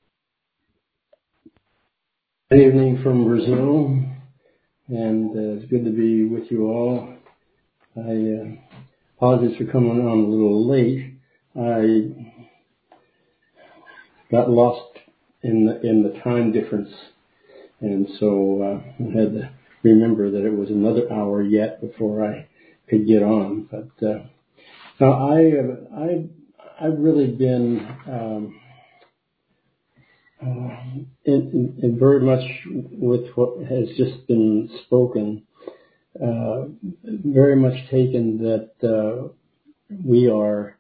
Good evening from Brazil, and it's good to be with you all. I apologize for coming on a little late. I got lost in the time difference, and so I had to remember that it was another hour yet before I could get on. But now I've really been in very much with what has just been spoken. Very much taken that we are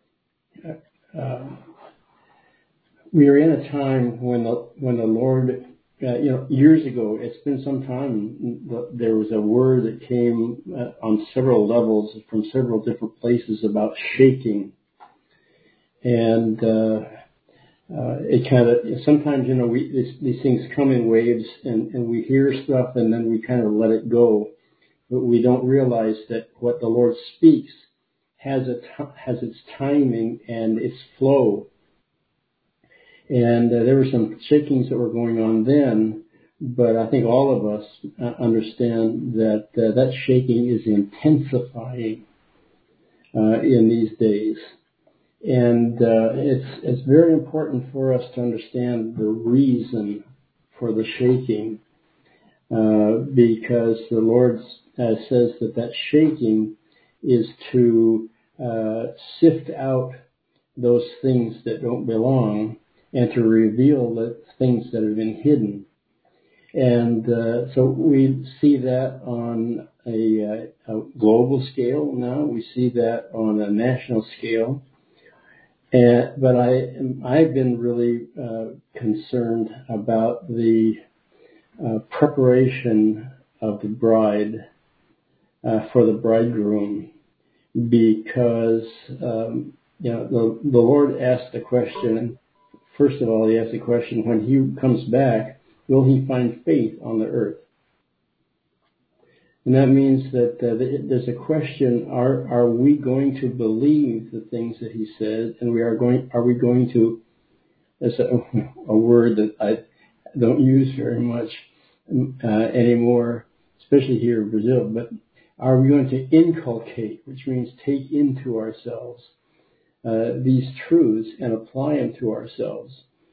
in a time when the Lord, years ago, it's been some time, there was a word that came on several levels from several different places about shaking, and it kind of, sometimes, these things come in waves, and we hear stuff and then we kind of let it go. But we don't realize that what the Lord speaks has its timing and its flow. And there were some shakings that were going on then, but I think all of us understand that that shaking is intensifying in these days. And it's very important for us to understand the reason for the shaking, because the Lord says that shaking is to sift out those things that don't belong and to reveal the things that have been hidden. And so we see that on a global scale now. We see that on a national scale. But I've been really concerned about the preparation of the bride for the bridegroom, because the Lord asked the question. First of all, he asked the question: when he comes back, will he find faith on the earth? And that means that there's a question: Are we going to believe the things that he says, and are we going to? That's a word that I don't use very much anymore, especially here in Brazil. But are we going to inculcate, which means take into ourselves these truths and apply them to ourselves?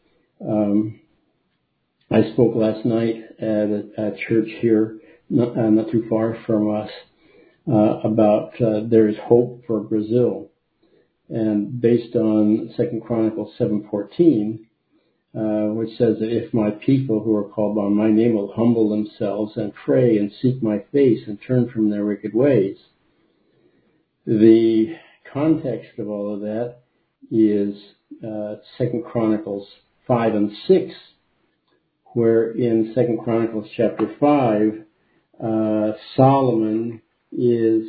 I spoke last night at a church here, not too far from us, about there's hope for Brazil, and based on 2 Chronicles 7:14, which says that if my people who are called by my name will humble themselves and pray and seek my face and turn from their wicked ways. The context of all of that is 2 Chronicles 5 and 6, where in 2 Chronicles chapter 5, Solomon is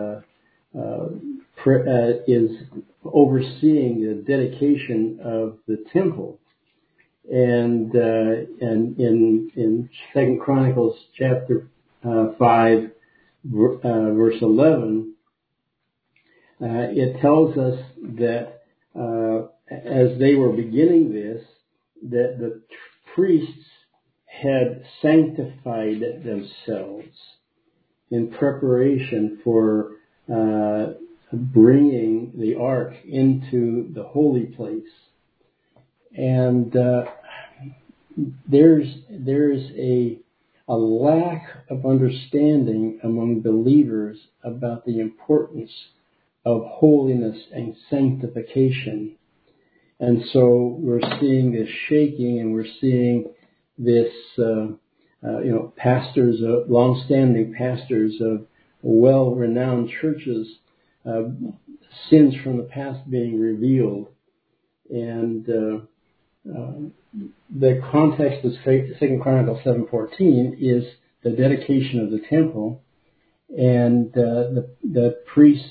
overseeing the dedication of the temple, and in 2 Chronicles chapter 5, verse 11, it tells us that as they were beginning this, that the priests had sanctified themselves in preparation for bringing the ark into the holy place. And there's a lack of understanding among believers about the importance of holiness and sanctification. And so we're seeing this shaking, and we're seeing this, pastors, long-standing pastors of well-renowned churches, sins from the past being revealed. And the context of 2 Chronicles 7:14 is the dedication of the temple, and the priests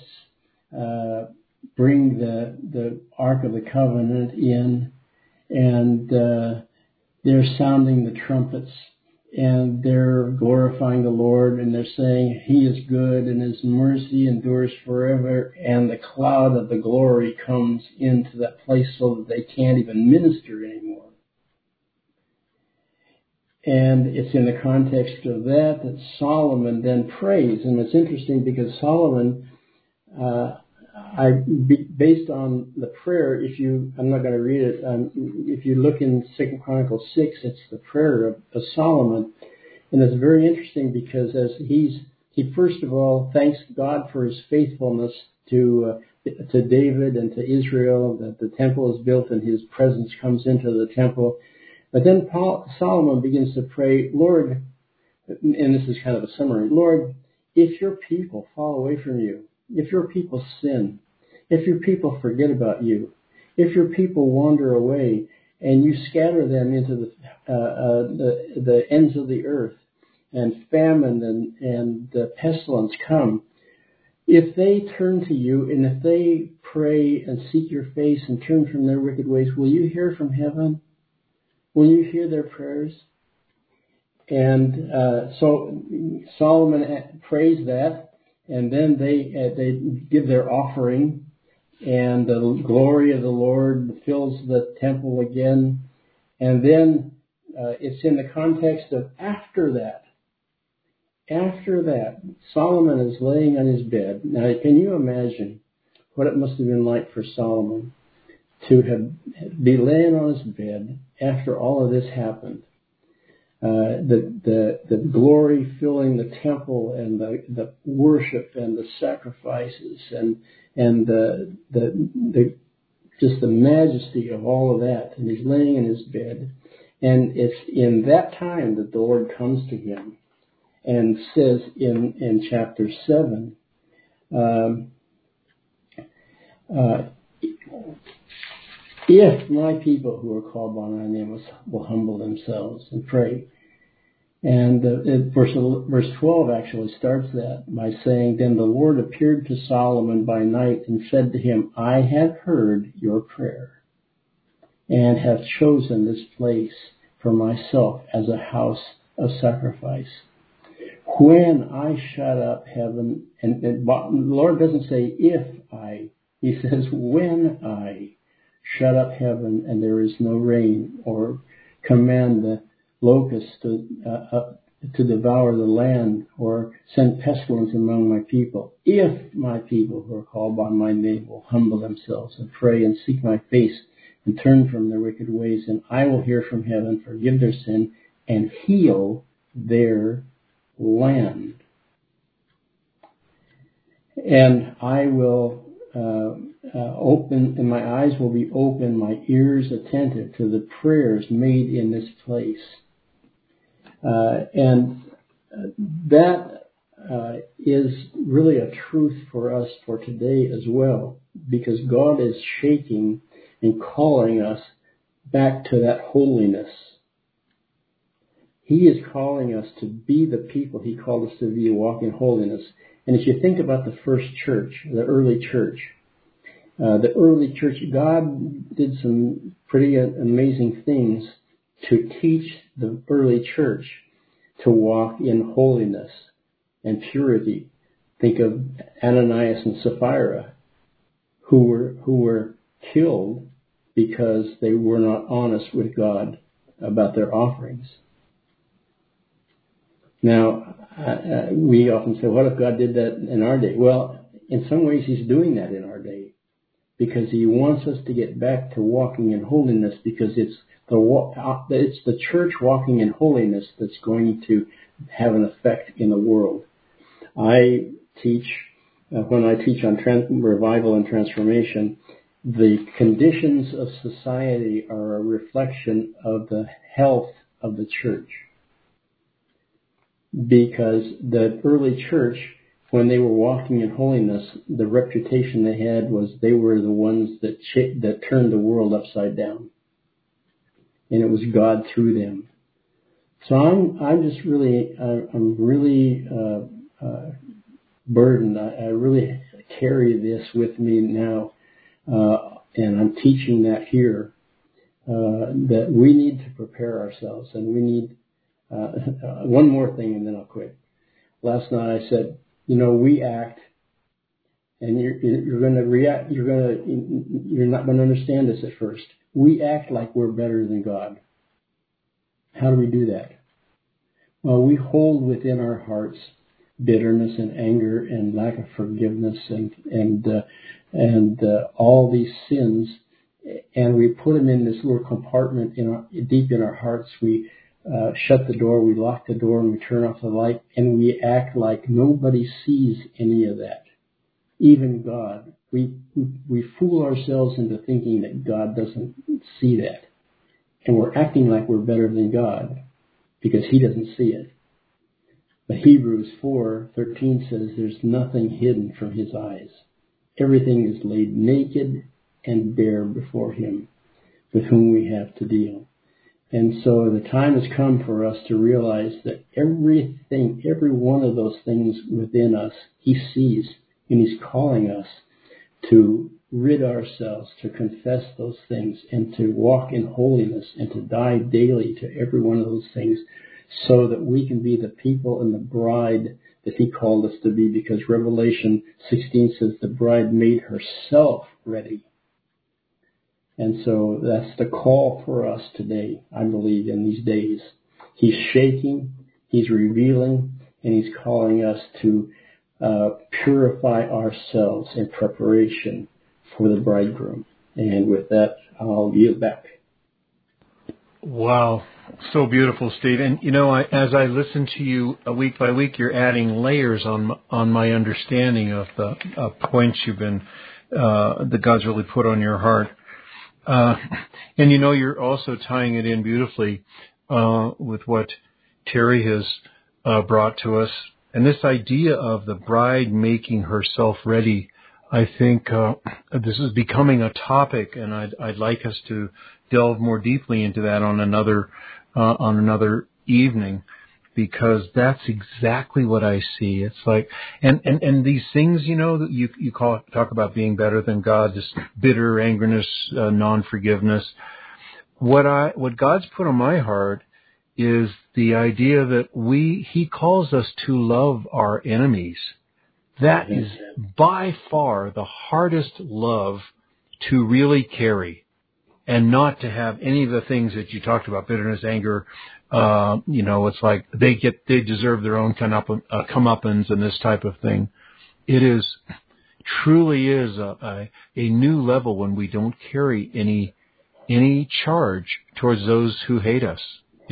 bring the Ark of the Covenant in, and they're sounding the trumpets, and they're glorifying the Lord, and they're saying He is good and His mercy endures forever, and the cloud of the glory comes into that place so that they can't even minister anymore. And it's in the context of that Solomon then prays. And it's interesting because Solomon, based on the prayer, I'm not going to read it, if you look in 2 Chronicles 6, it's the prayer of Solomon. And it's very interesting because as he first of all thanks God for His faithfulness to David and to Israel, that the temple is built and His presence comes into the temple. But then Solomon begins to pray, Lord, and this is kind of a summary, Lord, if your people fall away from you, if your people sin, if your people forget about you, if your people wander away and you scatter them into the ends of the earth, and famine and pestilence come, if they turn to you and if they pray and seek your face and turn from their wicked ways, will you hear from heaven? Will you hear their prayers? And so Solomon prays that, and then they give their offering, and the glory of the Lord fills the temple again. And then it's in the context of after that, Solomon is laying on his bed. Now, can you imagine what it must have been like for Solomon to be laying on his bed after all of this happened? The glory filling the temple, and the worship and the sacrifices and the just the majesty of all of that. And he's laying in his bed, and it's in that time that the Lord comes to him and says in chapter 7, if my people who are called by my name will humble themselves and pray. And verse 12 actually starts that by saying, then the Lord appeared to Solomon by night and said to him, I have heard your prayer and have chosen this place for myself as a house of sacrifice. When I shut up heaven, and the Lord doesn't say He says when I shut up heaven and there is no rain, or command the locusts to devour the land, or send pestilence among my people. If my people who are called by my name will humble themselves and pray and seek my face and turn from their wicked ways, and I will hear from heaven, forgive their sin, and heal their land. And I will open, and my eyes will be open, my ears attentive to the prayers made in this place. And that is really a truth for us for today as well, because God is shaking and calling us back to that holiness. He is calling us to be the people He called us to be, walk in holiness. And if you think about the first church, the early church, God did some pretty amazing things to teach the early church to walk in holiness and purity. Think of Ananias and Sapphira, who were killed because they were not honest with God about their offerings. Now, we often say, what if God did that in our day? Well, in some ways He's doing that in our day, because He wants us to get back to walking in holiness, because it's the church walking in holiness that's going to have an effect in the world. I teach when I teach on revival and transformation, the conditions of society are a reflection of the health of the church. Because the early church, when they were walking in holiness, the reputation they had was they were the ones that turned the world upside down. And it was God through them. So I'm really burdened. I really carry this with me now, and I'm teaching that here, that we need to prepare ourselves, and we need one more thing, and then I'll quit. Last night I said, we act, and you're going to react. You're not going to understand this at first. We act like we're better than God. How do we do that? Well, we hold within our hearts bitterness and anger and lack of forgiveness and all these sins, and we put them in this little compartment deep in our hearts. We shut the door, we lock the door, and we turn off the light, and we act like nobody sees any of that, even God. We fool ourselves into thinking that God doesn't see that, and we're acting like we're better than God because He doesn't see it. But Hebrews 4:13 says there's nothing hidden from His eyes. Everything is laid naked and bare before Him, with whom we have to deal. And so the time has come for us to realize that every one of those things within us, He sees, and He's calling us to rid ourselves, to confess those things, and to walk in holiness, and to die daily to every one of those things, so that we can be the people and the bride that He called us to be, because Revelation 16 says the bride made herself ready. And so that's the call for us today, I believe, in these days. He's shaking, He's revealing, and He's calling us to purify ourselves in preparation for the bridegroom. And with that, I'll yield back. Wow. So beautiful, Steve. And, as I listen to you week by week, you're adding layers on my understanding of the points you've been, that God's really put on your heart. And you're also tying it in beautifully with what Terry has brought to us. And this idea of the bride making herself ready, I think this is becoming a topic, and I'd like us to delve more deeply into that on another evening, because that's exactly what I see. It's like, and these things, that you talk about being better than God, this bitter angerness, non-forgiveness. What God's put on my heart is the idea that He calls us to love our enemies. That is by far the hardest love to really carry, and not to have any of the things that you talked about, bitterness, anger. It's like they deserve their own comeuppance and this type of thing. It truly is a new level when we don't carry any charge towards those who hate us.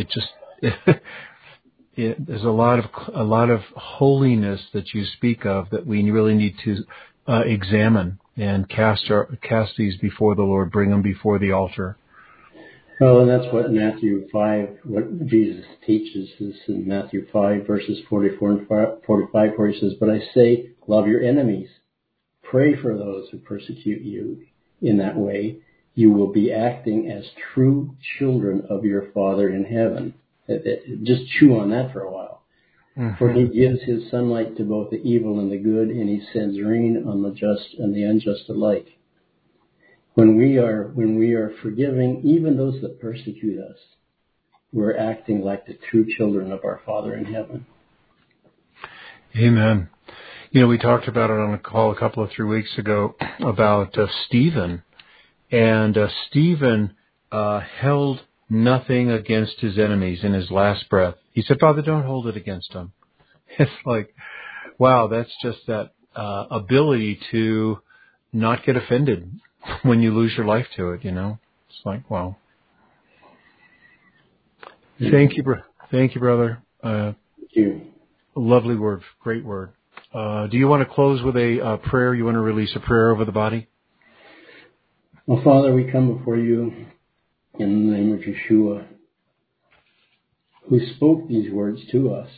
There's a lot of holiness that you speak of that we really need to examine and cast these before the Lord, bring them before the altar. Well, and that's what Matthew 5, what Jesus teaches is in Matthew 5, verses 44 and 45, where He says, "But I say, love your enemies. Pray for those who persecute you. In that way, you will be acting as true children of your Father in heaven." Just chew on that for a while. Mm-hmm. For He gives His sunlight to both the evil and the good, and He sends rain on the just and the unjust alike. When we are forgiving even those that persecute us, we're acting like the true children of our Father in heaven. Amen. We talked about it on a call a couple of 3 weeks ago about Stephen, and Stephen held nothing against his enemies in his last breath. He said, "Father, don't hold it against them." It's like, wow, that's just that ability to not get offended when you lose your life to it, It's like, wow. Thank you, brother. Thank you. Lovely word. Great word. Do you want to close with a prayer? You want to release a prayer over the body? Well, Father, we come before you in the name of Yeshua, who spoke these words to us,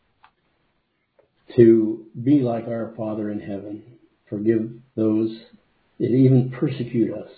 to be like our Father in heaven, forgive those that even persecute us.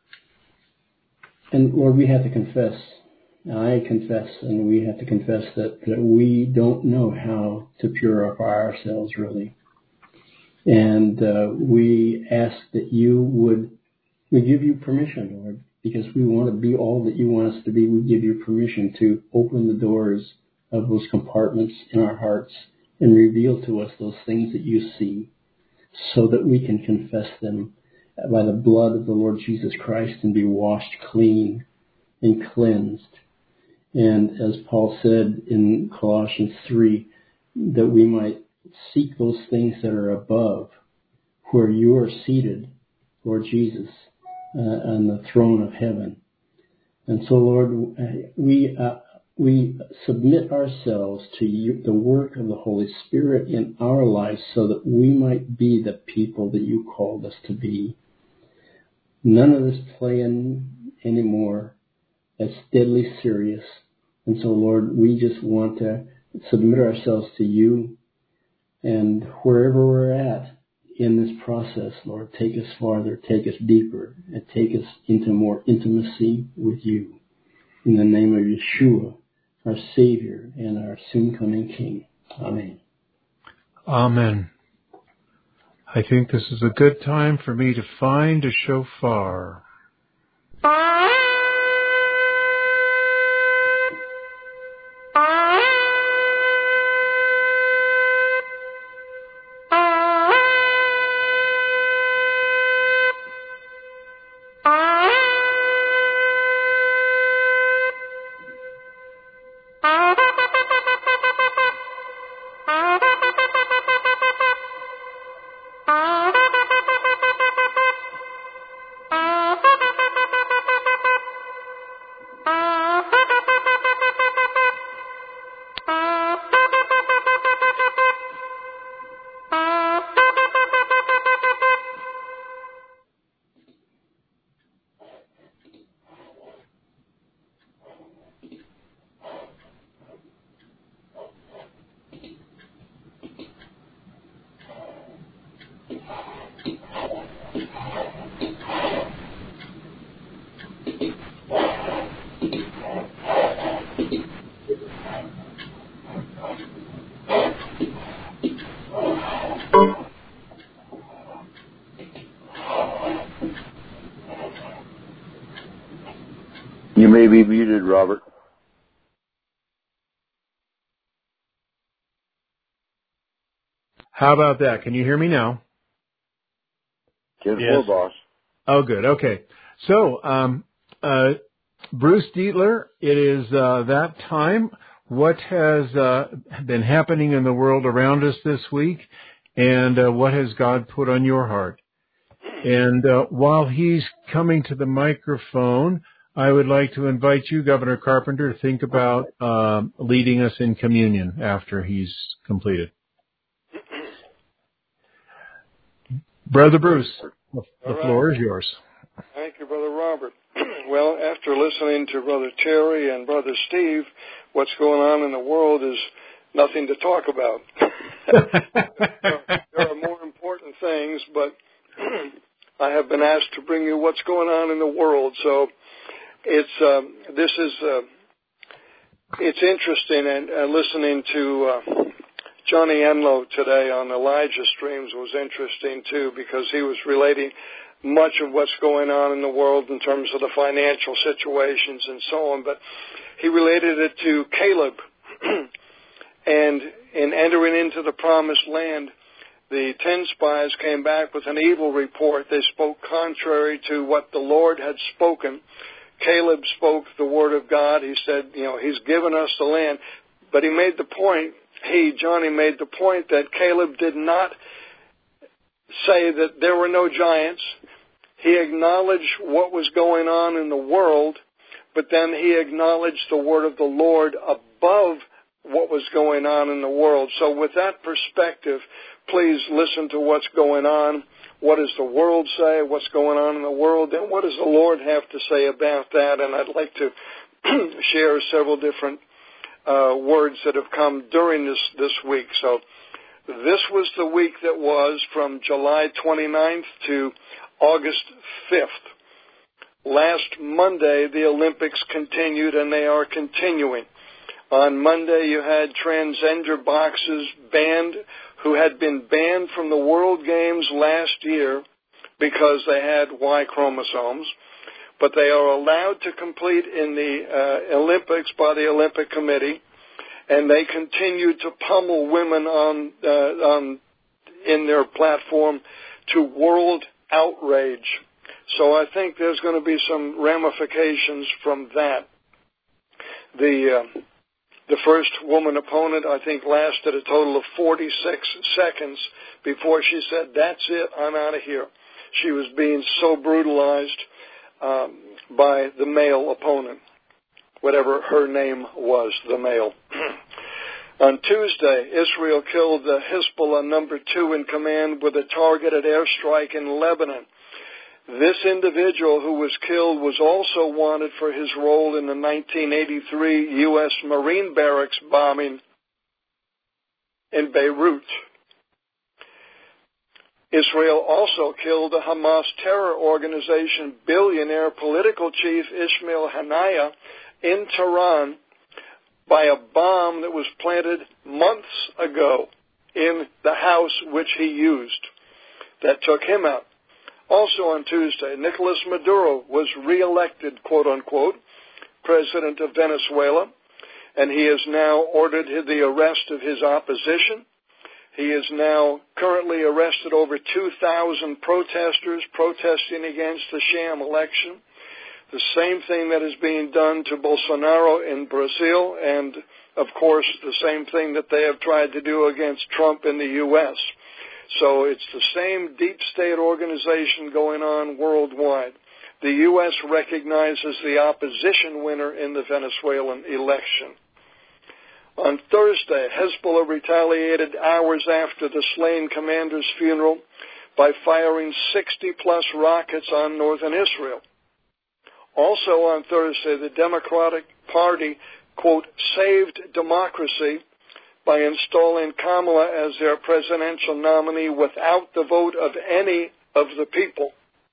And Lord, we have to confess, I confess, and we have to confess that we don't know how to purify ourselves really. And we ask that we give you permission, Lord, because we want to be all that you want us to be. We give you permission to open the doors of those compartments in our hearts and reveal to us those things that you see so that we can confess them by the blood of the Lord Jesus Christ and be washed clean and cleansed. And as Paul said in Colossians 3, that we might seek those things that are above, where you are seated, Lord Jesus, on the throne of heaven. And so, Lord, we submit ourselves to you, the work of the Holy Spirit in our lives, so that we might be the people that you called us to be. None of this playing anymore. That's deadly serious. And so, Lord, we just want to submit ourselves to you. And wherever we're at in this process, Lord, take us farther, take us deeper, and take us into more intimacy with you. In the name of Yeshua, our Savior and our soon-coming King. Amen. Amen. I think this is a good time for me to find a shofar. You may be muted, Robert. How about that? Can you hear me now? 10-4, boss. Oh, good. Okay. So, Bruce Dietler, it is that time. What has been happening in the world around us this week, and what has God put on your heart? And while he's coming to the microphone, I would like to invite you, Governor Carpenter, to think about leading us in communion after he's completed. Brother Bruce, the floor is yours. Thank you, Brother Robert. Well, after listening to Brother Terry and Brother Steve, what's going on in the world is nothing to talk about. There are more important things, but I have been asked to bring you what's going on in the world. So it's interesting, and listening to Johnny Enlow today on Elijah Streams was interesting too, because he was relating much of what's going on in the world in terms of the financial situations and so on, but he related it to Caleb. And in entering into the promised land, the 10 spies came back with an evil report. They spoke contrary to what the Lord had spoken. Caleb spoke the word of God. He said, he's given us the land. But he made the point, Johnny made the point that Caleb did not say that there were no giants. He acknowledged what was going on in the world, but then he acknowledged the word of the Lord above what was going on in the world. So with that perspective, please listen to what's going on. What does the world say? What's going on in the world? And what does the Lord have to say about that? And I'd like to share several different words that have come during this week. So this was the week that was from July 29th to August 5th. Last Monday, the Olympics continued, and they are continuing. On Monday, you had transgender boxers banned who had been banned from the World Games last year because they had Y chromosomes, but they are allowed to compete in the Olympics by the Olympic Committee, and they continue to pummel women in their platform to world outrage. So I think there's going to be some ramifications from that. The first woman opponent, I think, lasted a total of 46 seconds before she said, "That's it, I'm out of here." She was being so brutalized by the male opponent, whatever her name was, the male. On Tuesday, Israel killed the Hezbollah number 2 in command with a targeted airstrike in Lebanon. This individual who was killed was also wanted for his role in the 1983 U.S. Marine barracks bombing in Beirut. Israel also killed the Hamas terror organization billionaire political chief Ismail Haniyeh in Tehran by a bomb that was planted months ago in the house which he used. That took him out. Also on Tuesday, Nicolas Maduro was reelected, quote-unquote, president of Venezuela, and he has now ordered the arrest of his opposition. He is now currently arrested over 2,000 protesters protesting against the sham election. The same thing that is being done to Bolsonaro in Brazil, and, of course, the same thing that they have tried to do against Trump in the U.S., So it's the same deep state organization going on worldwide. The U.S. recognizes the opposition winner in the Venezuelan election. On Thursday, Hezbollah retaliated hours after the slain commander's funeral by firing 60-plus rockets on northern Israel. Also on Thursday, the Democratic Party, quote, saved democracy by installing Kamala as their presidential nominee without the vote of any of the people.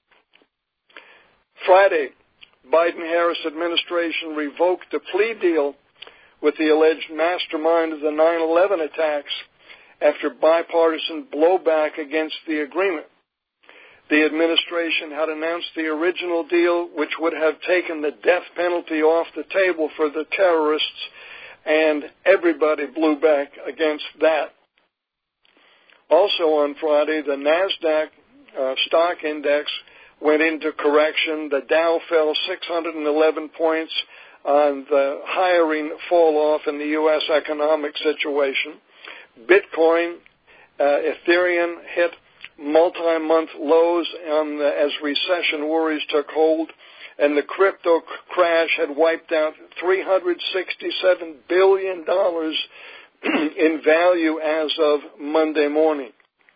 Friday, Biden-Harris administration revoked the plea deal with the alleged mastermind of the 9/11 attacks after bipartisan blowback against the agreement. The administration had announced the original deal, which would have taken the death penalty off the table for the terrorists, and everybody blew back against that. Also on Friday, the NASDAQ stock index went into correction. The Dow fell 611 points on the hiring fall-off in the U.S. economic situation. Bitcoin, Ethereum hit multi-month lows as recession worries took hold, and the crypto crash had wiped out $367 billion in value as of Monday morning.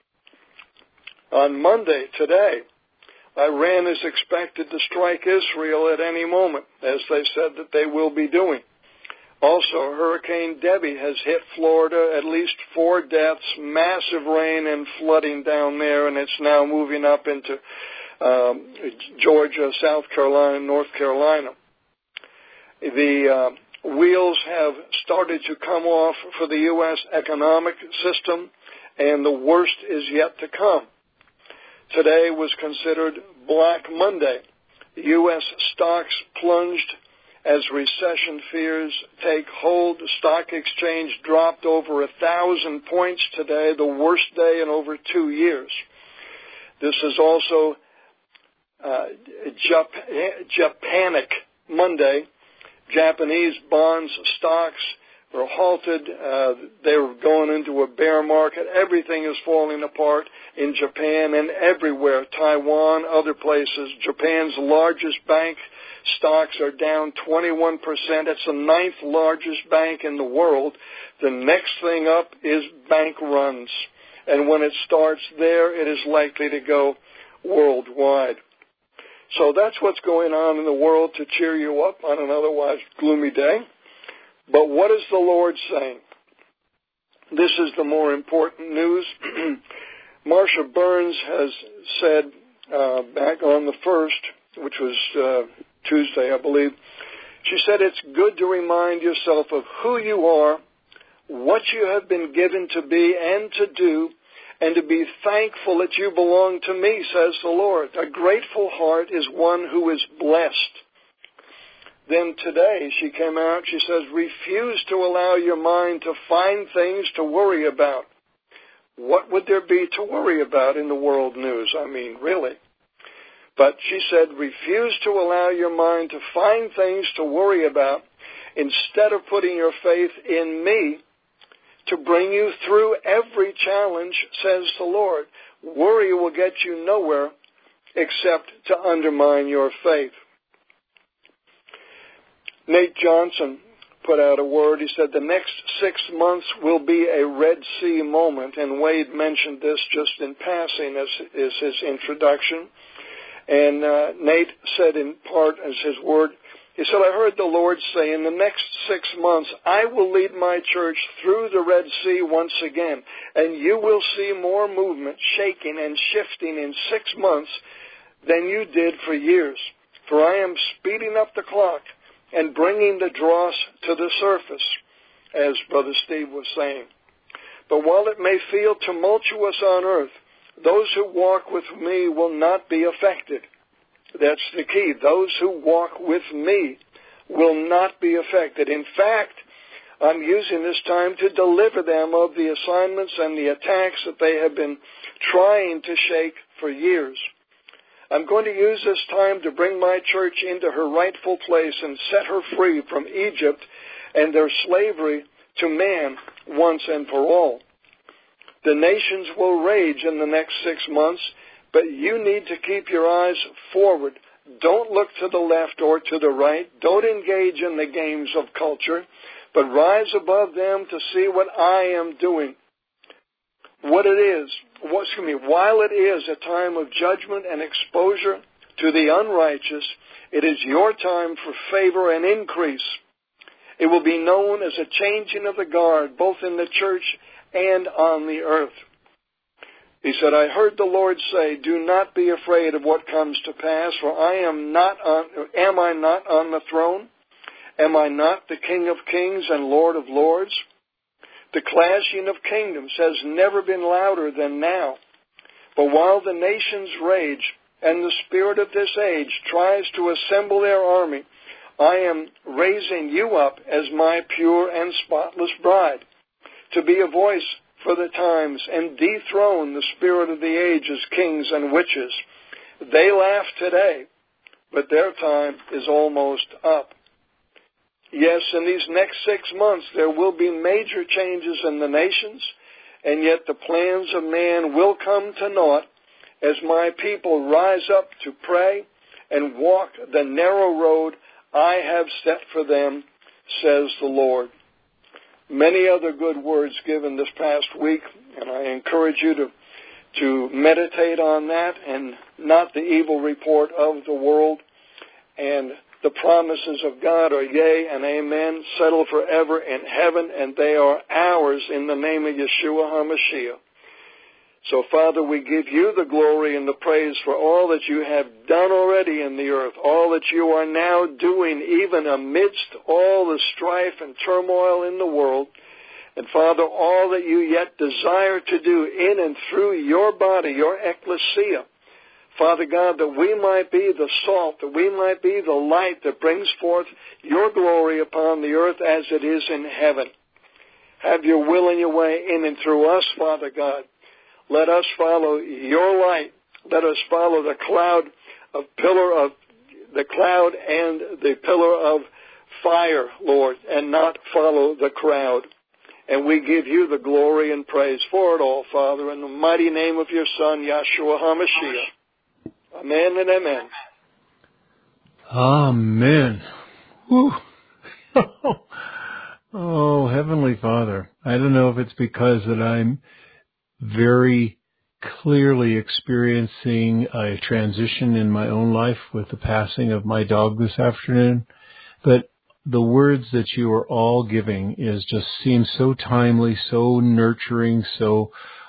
On Monday, today, Iran is expected to strike Israel at any moment, as they said that they will be doing. Also, Hurricane Debbie has hit Florida, at least 4 deaths, massive rain and flooding down there, and it's now moving up into Georgia, South Carolina, North Carolina. The wheels have started to come off for the U.S. economic system, and the worst is yet to come. Today was considered Black Monday. U.S. stocks plunged as recession fears take hold. The stock exchange dropped over 1,000 points today, the worst day in over 2 years. This is also Japanic Monday. Japanese bonds, stocks were halted. They were going into a bear market. Everything is falling apart in Japan and everywhere, Taiwan, other places. Japan's largest bank stocks are down 21%. It's the 9th largest bank in the world. The next thing up is bank runs. And when it starts there, it is likely to go worldwide. So that's what's going on in the world to cheer you up on an otherwise gloomy day. But what is the Lord saying? This is the more important news. Marcia Burns has said back on the 1st, which was Tuesday, I believe, she said it's good to remind yourself of who you are, what you have been given to be and to do, and to be thankful that you belong to me, says the Lord. A grateful heart is one who is blessed. Then today she came out, she says, refuse to allow your mind to find things to worry about. What would there be to worry about in the world news? I mean, really. But she said, refuse to allow your mind to find things to worry about instead of putting your faith in me to bring you through every challenge, says the Lord. Worry will get you nowhere except to undermine your faith. Nate Johnson put out a word. He said, the next 6 months will be a Red Sea moment. And Wade mentioned this just in passing as his introduction. And Nate said in part as his word, he said, I heard the Lord say, in the next 6 months, I will lead my church through the Red Sea once again, and you will see more movement, shaking and shifting in 6 months than you did for years. For I am speeding up the clock and bringing the dross to the surface, as Brother Steve was saying. But while it may feel tumultuous on earth, those who walk with me will not be affected. That's the key. Those who walk with me will not be affected. In fact, I'm using this time to deliver them of the assignments and the attacks that they have been trying to shake for years. I'm going to use this time to bring my church into her rightful place and set her free from Egypt and their slavery to man once and for all. The nations will rage in the next 6 months, but you need to keep your eyes forward. Don't look to the left or to the right. Don't engage in the games of culture, but rise above them to see what I am doing. While it is a time of judgment and exposure to the unrighteous, it is your time for favor and increase. It will be known as a changing of the guard, both in the church and on the earth. He said, I heard the Lord say, do not be afraid of what comes to pass, for am I not on the throne? Am I not the King of kings and Lord of lords? The clashing of kingdoms has never been louder than now. But while the nations rage and the spirit of this age tries to assemble their army, I am raising you up as my pure and spotless bride, to be a voice for the times and dethrone the spirit of the ages, kings and witches. They laugh today, but their time is almost up. Yes, in these next 6 months there will be major changes in the nations, and yet the plans of man will come to naught as my people rise up to pray and walk the narrow road I have set for them, says the Lord. Many other good words given this past week, and I encourage you to meditate on that and not the evil report of the world. And the promises of God are yea and amen, settled forever in heaven, and they are ours in the name of Yeshua HaMashiach. So, Father, we give you the glory and the praise for all that you have done already in the earth, all that you are now doing even amidst all the strife and turmoil in the world. And, Father, all that you yet desire to do in and through your body, your ecclesia. Father God, that we might be the salt, that we might be the light that brings forth your glory upon the earth as it is in heaven. Have your will and your way in and through us, Father God. Let us follow your light. Let us follow the cloud and the pillar of fire, Lord, and not follow the crowd. And we give you the glory and praise for it all, Father, in the mighty name of your Son, Yeshua HaMashiach. Amen and amen. Amen. Whew. Oh, Heavenly Father, I don't know if it's because that I'm very clearly experiencing a transition in my own life with the passing of my dog this afternoon. But the words that you are all giving just seems so timely, so nurturing, so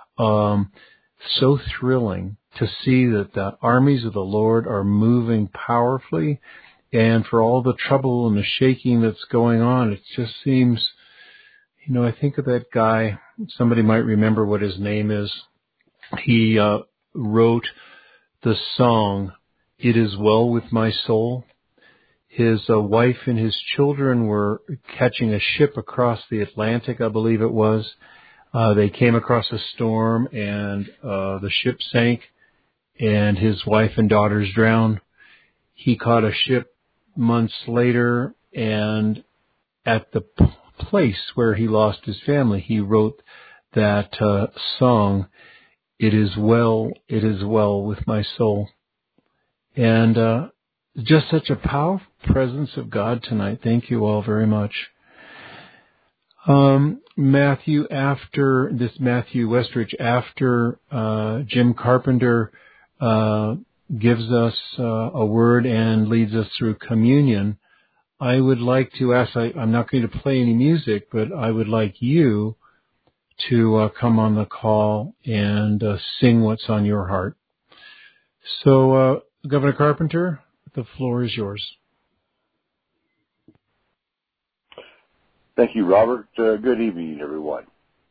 thrilling to see that the armies of the Lord are moving powerfully. And for all the trouble and the shaking that's going on, it just seems, I think of that guy. Somebody might remember what his name is. He wrote the song, "It Is Well With My Soul." His wife and his children were catching a ship across the Atlantic, I believe it was. They came across a storm, and the ship sank, and his wife and daughters drowned. He caught a ship months later, and at the place where he lost his family, he wrote that song, "It is well with my soul." And just such a powerful presence of God tonight. Thank you all very much. Matthew Westridge, after Jim Carpenter gives us a word and leads us through communion, I would like to ask, I'm not going to play any music, but I would like you to come on the call and sing what's on your heart. So, Governor Carpenter, the floor is yours. Thank you, Robert. Good evening, everyone.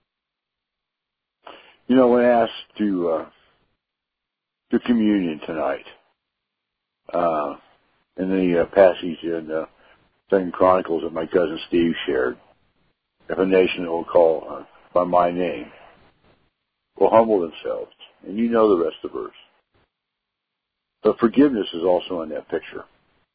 When asked to communion tonight, in the passage in 2 Chronicles that my cousin Steve shared, if a nation will call by my name will humble themselves, and you know the rest of the verse. But forgiveness is also in that picture.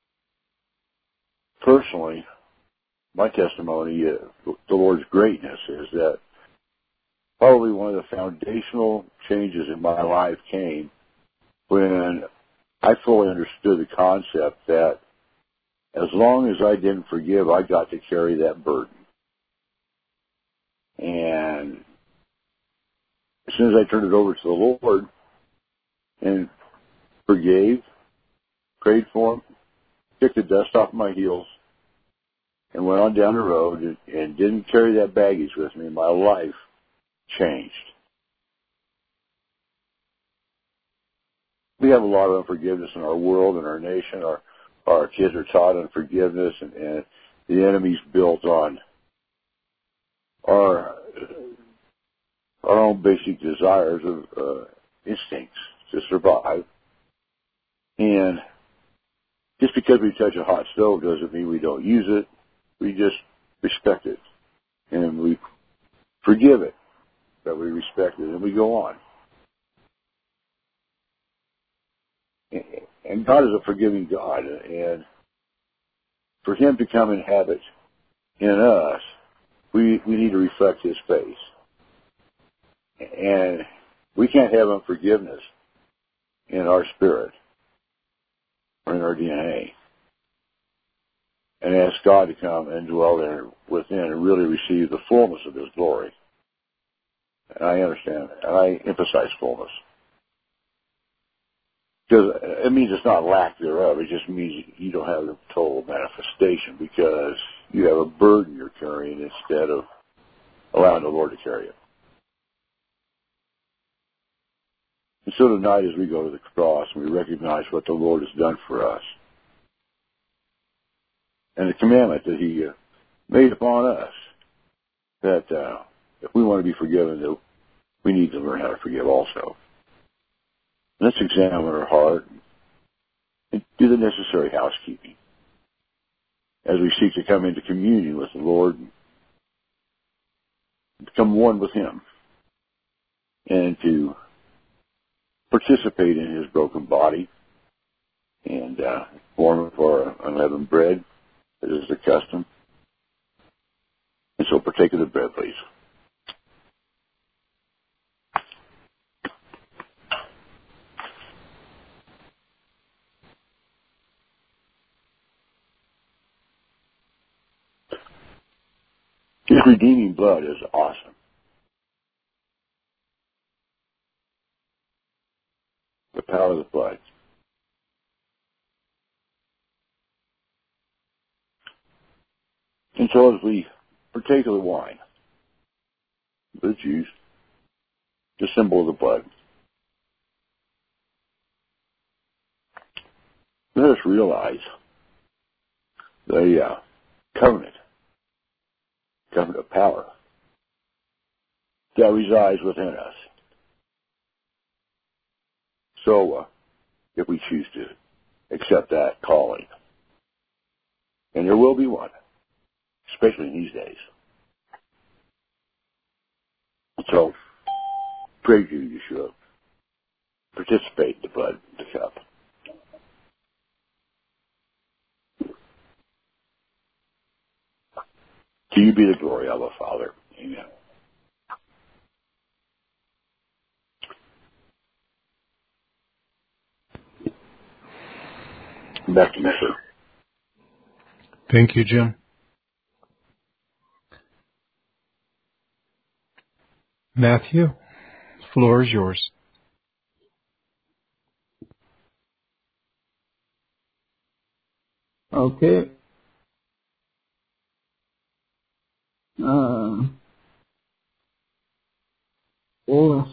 Personally, my testimony, the Lord's greatness, is that probably one of the foundational changes in my life came when I fully understood the concept that as long as I didn't forgive, I got to carry that burden. And as soon as I turned it over to the Lord and forgave, prayed for him, kicked the dust off my heels, and went on down the road and didn't carry that baggage with me, my life changed. We have a lot of unforgiveness in our world and our nation. Our kids are taught unforgiveness, and the enemy's built on our own basic desires of instincts to survive. And just because we touch a hot stove doesn't mean we don't use it. We just respect it, and we forgive it, but we respect it, and we go on. And God is a forgiving God, and for him to come and inhabit in us, we need to reflect his face. And we can't have unforgiveness in our spirit or in our DNA and ask God to come and dwell there within and really receive the fullness of his glory. And I understand, and I emphasize fullness. Because it means it's not lack thereof. It just means you don't have the total manifestation because you have a burden you're carrying instead of allowing the Lord to carry it. And so tonight as we go to the cross and we recognize what the Lord has done for us and the commandment that he made upon us, that if we want to be forgiven, that we need to learn how to forgive also. Let's examine our heart and do the necessary housekeeping as we seek to come into communion with the Lord and become one with him and to participate in his broken body and form of our unleavened bread, as is the custom. And so partake of the bread, please. His redeeming blood is awesome. power of the blood. And so as we partake of the wine, the juice, the symbol of the blood, let us realize the covenant of power that resides within us. So, if we choose to accept that calling, and there will be one, especially in these days. So, pray to you should participate in the blood, the cup. To you be the glory of the Father. Amen. Back to you, sir. Thank you, Jim. Matthew, the floor is yours. Okay. Bless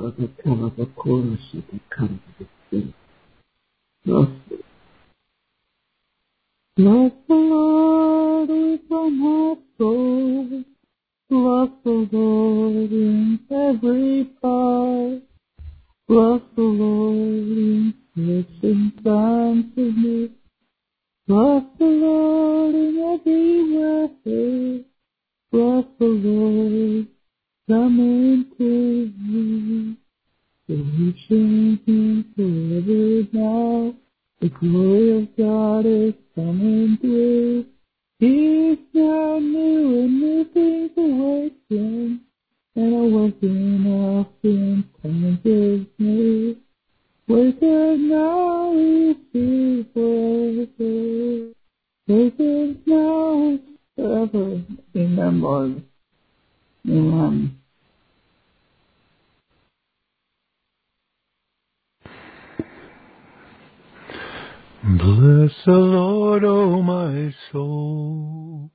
the Lord with all my soul. Bless the Lord in every part. Bless the Lord in certain times of need. Bless the Lord in every way. Bless the Lord, come into me. Salvation Him forever now. The glory of God is coming through. He's now new and new things awaken, and awaken us in times of need. Wake up now, we see forever. Wake up now, forever. Amen, Lord. Amen. Bless the Lord, O my soul.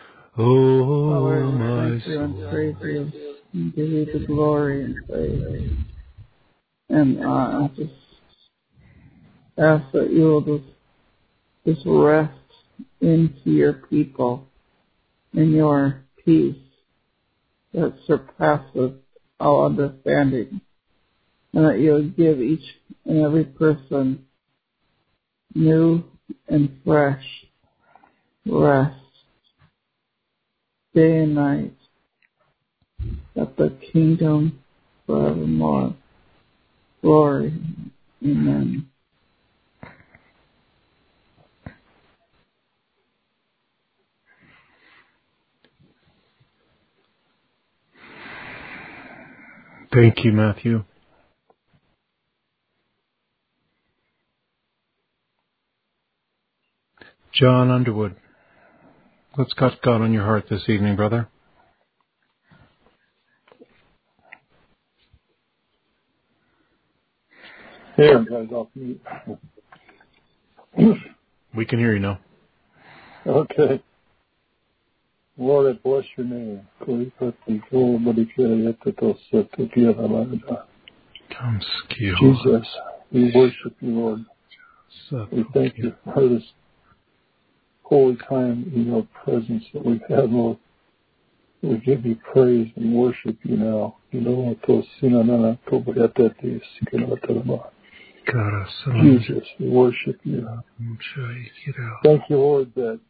O my soul. And praise you and give you the glory and praise. And I just ask that you will just rest into your people in your peace that surpasses all understanding, and that you'll give each and every person new and fresh rest day and night at the kingdom forevermore. Glory. Amen. Thank you, Matthew. John Underwood, what's got God on your heart this evening, brother? Hey, guys, off mute. We can hear you now. Okay. Lord, I bless your name. We Jesus, we worship you, Lord. We thank you for this holy time in your presence that we've had, Lord. We give you praise and worship you now. Jesus, we worship you. Thank you, Lord, that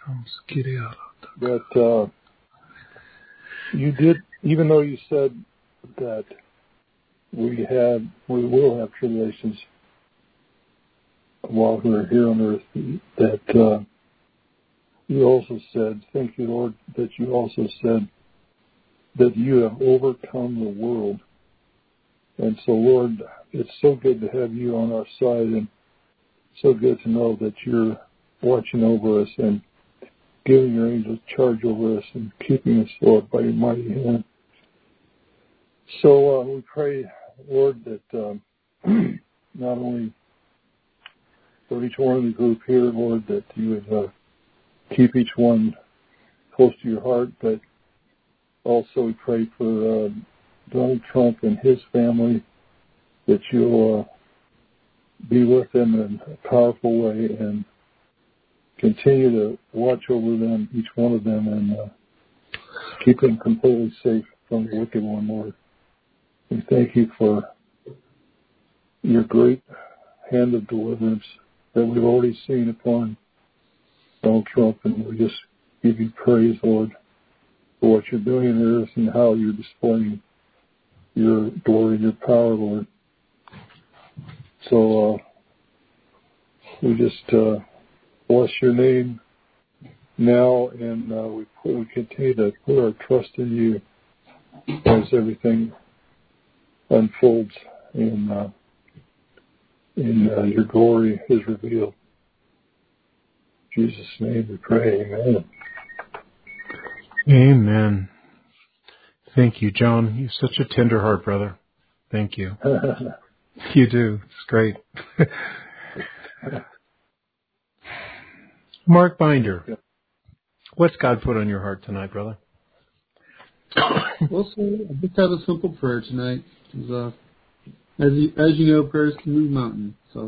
you did, even though you said that we will have tribulations while we're here on earth, that you also said, thank you, Lord, that you also said that you have overcome the world. And so, Lord, it's so good to have you on our side, and so good to know that you're watching over us and giving your angels charge over us and keeping us, Lord, by your mighty hand. So we pray, Lord, that not only for each one in the group here, Lord, that you would keep each one close to your heart, but also we pray for Donald Trump and his family, that you'll be with them in a powerful way and continue to watch over them, each one of them, and keep them completely safe from the wicked one, Lord. We thank you for your great hand of deliverance that we've already seen upon Donald Trump, and we just give you praise, Lord, for what you're doing in earth and how you're displaying your glory and your power, Lord. So we just bless your name now, and we continue to put our trust in you as everything unfolds in your glory is revealed. In Jesus' name we pray, amen. Amen. Thank you, John. You have such a tender heart, brother. Thank you. You do. It's great. Mark Binder, what's God put on your heart tonight, brother? Well, sir, I just have a simple prayer tonight. As you know, prayers can move mountains. So,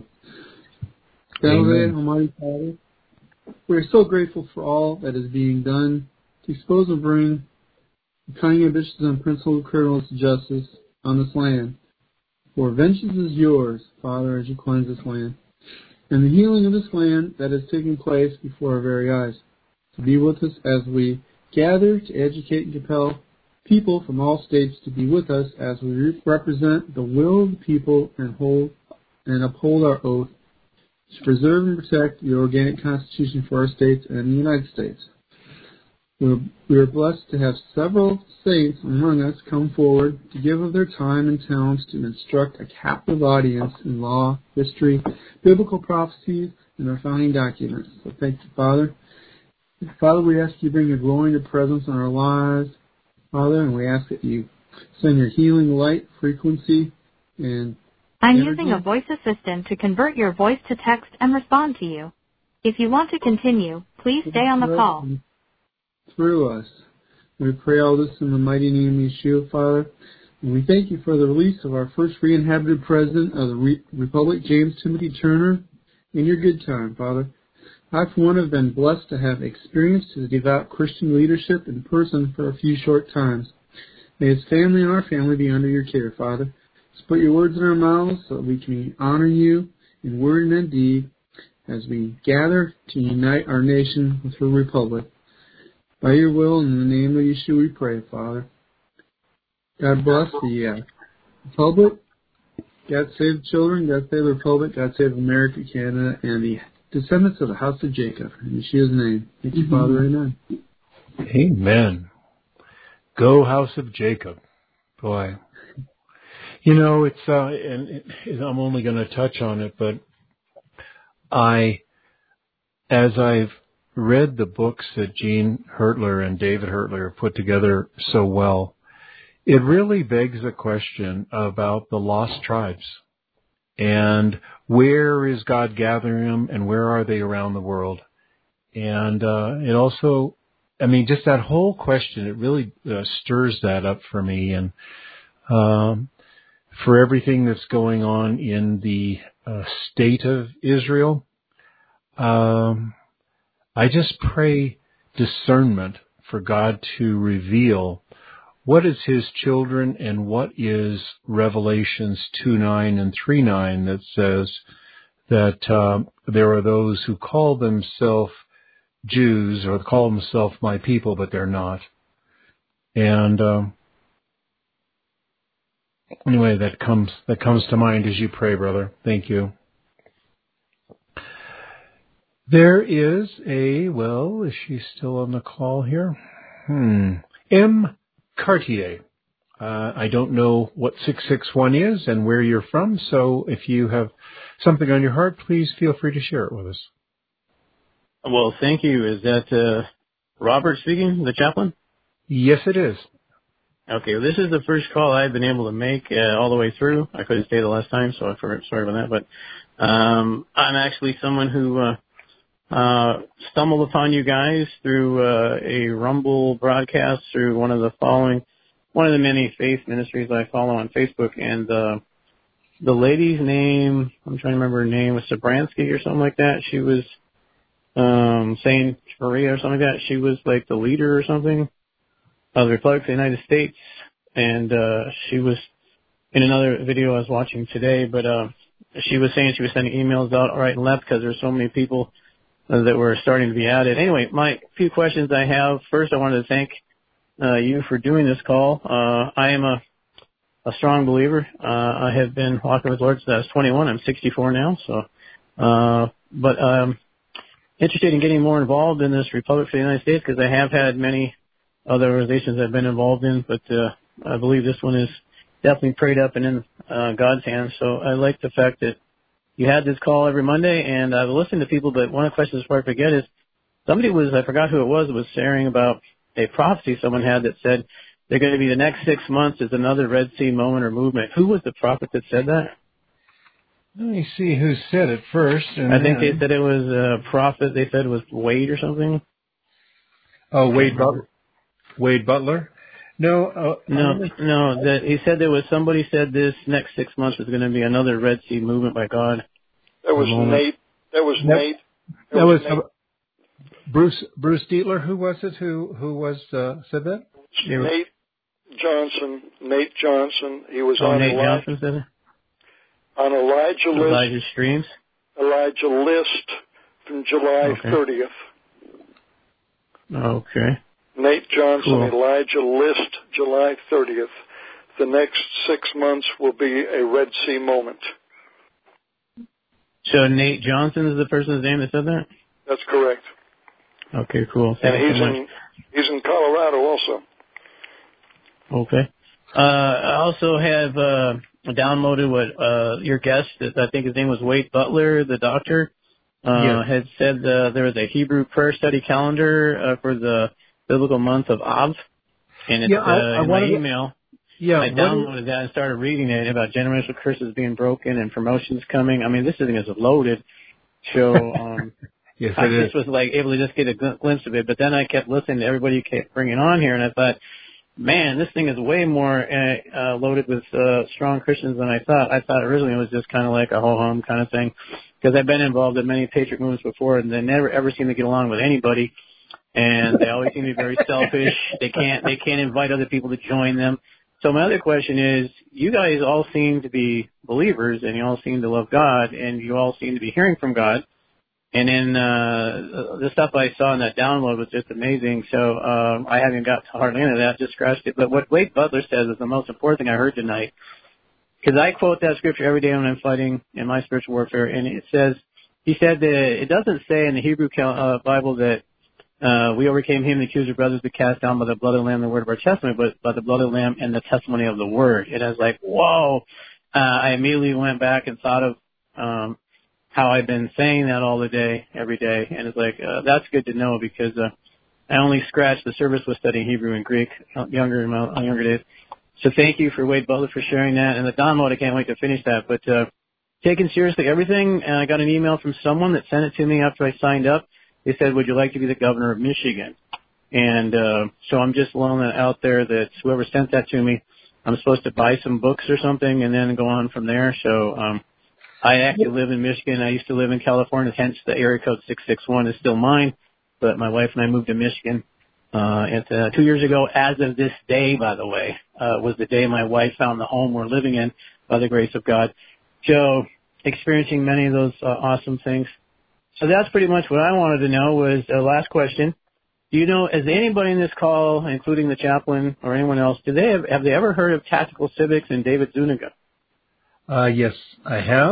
Yahweh, Almighty Father, we are so grateful for all that is being done to expose and bring the cunning ambitions and principled criminals to justice on this land. For vengeance is yours, Father, as you cleanse this land, and the healing of this land that is taking place before our very eyes. To be with us as we gather to educate and compel people from all states to be with us as we represent the will of the people and uphold our oath to preserve and protect the organic constitution for our states and the United States. We are blessed to have several saints among us come forward to give of their time and talents to instruct a captive audience in law, history, biblical prophecies, and our founding documents. So thank you, Father. Father, we ask you to bring your glory and your presence in our lives, Father, and we ask that you send your healing light, frequency, and I'm energy. using a voice assistant to convert your voice to text and respond to you. If you want to continue, please stay on the call. Through us. We pray all this in the mighty name of Yeshua, Father. And we thank you for the release of our first re-inhabited president of the Republic, James Timothy Turner, in your good time, Father. I, for one, have been blessed to have experienced his devout Christian leadership in person for a few short times. May his family and our family be under your care, Father. Just put your words in our mouths so that we can honor you in word and in deed as we gather to unite our nation with her republic. By your will, in the name of Yeshua, we pray, Father. God bless the Republic. God save the children. God save the Republic. God save America, Canada, and the descendants of the house of Jacob. In Yeshua's name. Thank you, Father. Amen. Amen. Go, house of Jacob. Boy. You know, it's and I'm only going to touch on it, but as I've read the books that Gene Hertler and David Hertler put together so well, it really begs a question about the lost tribes and where is God gathering them and where are they around the world. And it also, I mean, just that whole question, it really stirs that up for me. And for everything that's going on in the state of Israel, I just pray discernment for God to reveal what is his children and what is Revelations 2:9 and 3:9 that says that there are those who call themselves Jews or call themselves my people, but they're not. And anyway, that comes to mind as you pray, brother. Thank you. There is is she still on the call here? M. Cartier. I don't know what 661 is and where you're from, so if you have something on your heart, please feel free to share it with us. Well, thank you. Is that Robert speaking, the chaplain? Yes, it is. Okay, well, this is the first call I've been able to make all the way through. I couldn't stay the last time, so sorry about that. But I'm actually someone who stumbled upon you guys through a Rumble broadcast through one of the many faith ministries I follow on Facebook, and the lady's name, I'm trying to remember her name, was Sabransky or something like that. She was Saint Maria or something like that. She was like the leader or something of the Republic of the United States, and she was in another video I was watching today, but she was saying she was sending emails out right and left because there's so many people that were starting to be added. Anyway, my few questions I have. First, I wanted to thank you for doing this call. I am a strong believer. I have been walking with the Lord since I was 21. I'm 64 now, so but interested in getting more involved in this Republic of the United States because I have had many other organizations I've been involved in, but I believe this one is definitely prayed up and in God's hands. So I like the fact that you had this call every Monday, and I've listened to people, but one of the questions before I forget is somebody I forgot who it was sharing about a prophecy someone had that said they're going to be the next 6 months is another Red Sea moment or movement. Who was the prophet that said that? Let me see who said it first. I think they said it was a prophet. They said it was Wade or something. Oh, Wade Butler. Wade Butler? No. That he said there was somebody said this next 6 months is going to be another Red Sea movement by God. That was Nate. That was Nate. That was Bruce Dietler. Who was it? Who said that? Nate Johnson. Nate Johnson. He was on Nate Johnson said it? On Elijah Streams. Elijah List from July 30th. Okay. Nate Johnson, cool. Elijah List, July 30th. The next 6 months will be a Red Sea moment. So Nate Johnson is the person's name that said that? That's correct. Okay, cool. And he's in Colorado also. Okay. I also have downloaded what your guest, I think his name was Wade Butler, the doctor, had said there was a Hebrew prayer study calendar for the biblical month of Av, and it's in my email. I downloaded that and started reading it about generational curses being broken and promotions coming. I mean, this thing is loaded. So yes, I just was like able to just get a glimpse of it. But then I kept listening to everybody you kept bringing on here, and I thought, man, this thing is way more loaded with strong Christians than I thought. I thought originally it was just kind of like a ho-hum kind of thing, because I've been involved in many patriot movements before, and they never ever seem to get along with anybody. And they always seem to be very selfish. They can't invite other people to join them. So my other question is, you guys all seem to be believers, and you all seem to love God, and you all seem to be hearing from God. And then the stuff I saw in that download was just amazing. So I haven't got hardly into that, just scratched it. But what Wade Butler says is the most important thing I heard tonight, because I quote that scripture every day when I'm fighting in my spiritual warfare, and it says, he said that it doesn't say in the Hebrew Bible that we overcame him, the accuser brothers, to cast down by the blood of the Lamb, the word of our testimony, but by the blood of the Lamb and the testimony of the word. It has like, whoa. I immediately went back and thought of how I've been saying that all the day, every day, and it's like, that's good to know, because I only scratched the surface with studying Hebrew and Greek in my younger days. So thank you for Wade Butler for sharing that, and the download, I can't wait to finish that. But taking seriously everything, and I got an email from someone that sent it to me after I signed up. They said, would you like to be the governor of Michigan? And so I'm just laying that out there that whoever sent that to me, I'm supposed to buy some books or something and then go on from there. So I actually live in Michigan. I used to live in California, hence the area code 661 is still mine. But my wife and I moved to Michigan 2 years ago. As of this day, by the way, was the day my wife found the home we're living in by the grace of God. So experiencing many of those awesome things. So that's pretty much what I wanted to know. Was last question. Do you know, has anybody in this call, including the chaplain or anyone else, have they ever heard of Tactical Civics and David Zuniga? Yes, I have.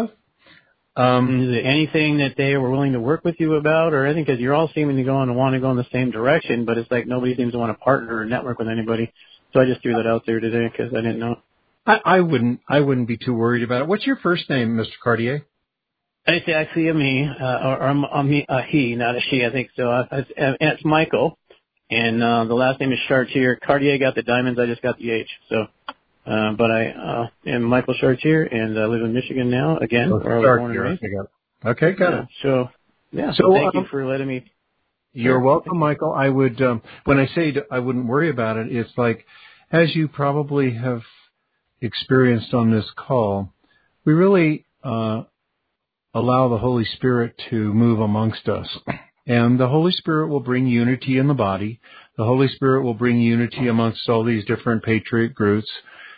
Is there anything that they were willing to work with you about or anything? Because you're all seeming to go and want to go in the same direction, but it's like nobody seems to want to partner or network with anybody. So I just threw that out there today because I didn't know. I wouldn't be too worried about it. What's your first name, Mr. Cartier? It's actually a me, or a he, not a she, I think so. It's Michael. And the last name is Chartier. Cartier got the diamonds. I just got the H. So, but I am Michael Chartier, and I live in Michigan now. Again, where I was born and raised. Okay, got it. So thank you for letting me. You're welcome, Michael. I would, when I say I wouldn't worry about it, it's like, as you probably have experienced on this call, we really allow the Holy Spirit to move amongst us. And the Holy Spirit will bring unity in the body. The Holy Spirit will bring unity amongst all these different patriot groups.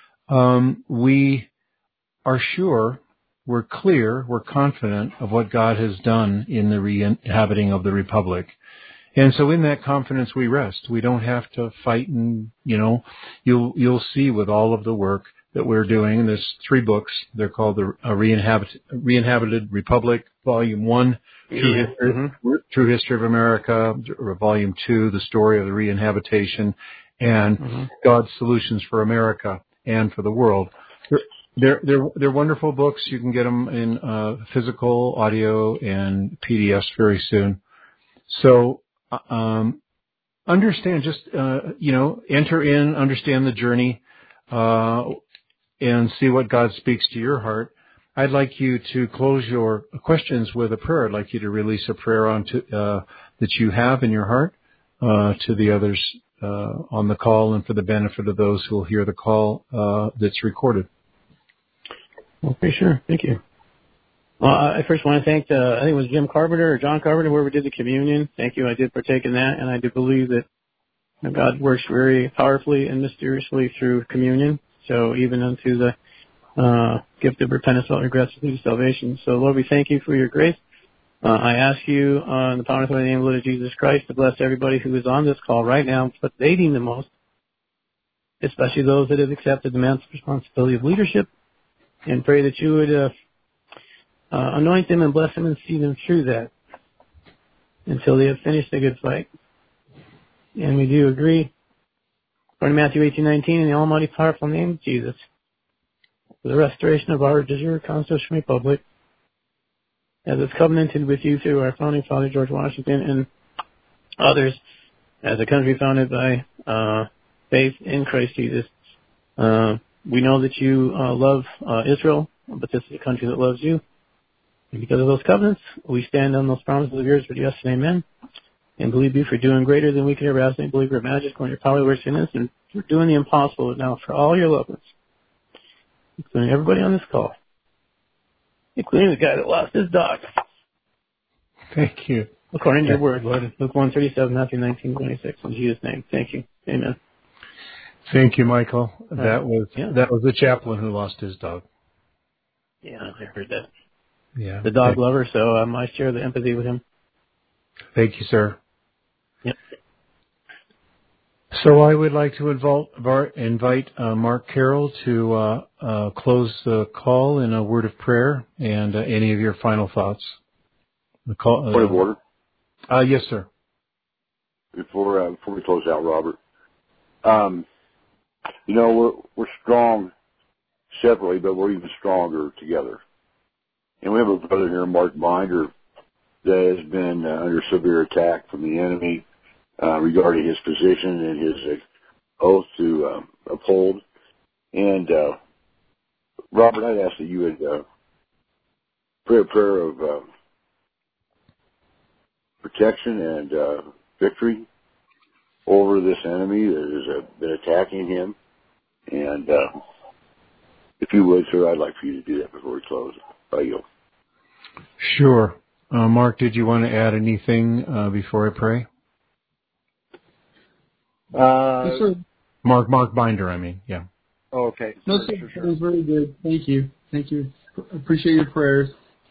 We are sure, we're clear, we're confident of what God has done in the re-inhabiting of the Republic. And so in that confidence we rest. We don't have to fight, and, you'll see with all of the work that we're doing. There's 3 books. They're called the Re-Inhabited Republic, Volume 1, True History of America, Volume 2, The Story of the Re-Inhabitation, and God's Solutions for America and for the World. They're wonderful books. You can get them in physical, audio, and PDFs very soon. So understand, just enter in, understand the journey, and see what God speaks to your heart. I'd like you to close your questions with a prayer. I'd like you to release a prayer that you have in your heart to the others on the call, and for the benefit of those who will hear the call that's recorded. Okay, sure. Thank you. Well, I first want to thank, I think it was Jim Carpenter or John Carpenter, whoever did the communion. Thank you. I did partake in that, and I do believe that God works very powerfully and mysteriously through communion. So even unto the gift of repentance, all regrets, lead to salvation. So Lord, we thank you for your grace. I ask you in the power and authority name of the Lord Jesus Christ to bless everybody who is on this call right now, but they need the most, especially those that have accepted the man's responsibility of leadership, and pray that you would anoint them and bless them and see them through that until they have finished the good fight. And we do agree, according to Matthew 18:19, in the almighty powerful name of Jesus, for the restoration of our deserved constitutional republic, as it's covenanted with you through our founding father, George Washington, and others, as a country founded by faith in Christ Jesus. We know that you love Israel, but this is a country that loves you. And because of those covenants, we stand on those promises of yours for yes and amen, and believe you for doing greater than we can ever ask, and believe or imagine, according to your power works in us, and for doing the impossible now for all your loved ones, including everybody on this call, including the guy that lost his dog. Thank you. According to your word, Lord, Luke 1:37, Matthew 19:26, in Jesus' name. Thank you. Amen. Thank you, Michael. That was the chaplain who lost his dog. Yeah, I heard that. Yeah. The dog lover, so I share the empathy with him. Thank you, sir. Yep. So I would like to invite Mark Carroll to close the call in a word of prayer and any of your final thoughts. The call, point of order? Yes, sir. Before we close out, Robert, we're strong separately, but we're even stronger together. And we have a brother here, Mark Binder, that has been under severe attack from the enemy regarding his position and his oath to uphold. And Robert, I'd ask that you would pray a prayer of protection and victory over this enemy that has been attacking him. And if you would, sir, I'd like for you to do that before we close. You. Sure. Mark, did you want to add anything before I pray? Yes, sir. Mark Binder, I mean, yeah. Oh, okay. No, sir, sure. That was very good. Thank you. Thank you. Appreciate your prayers.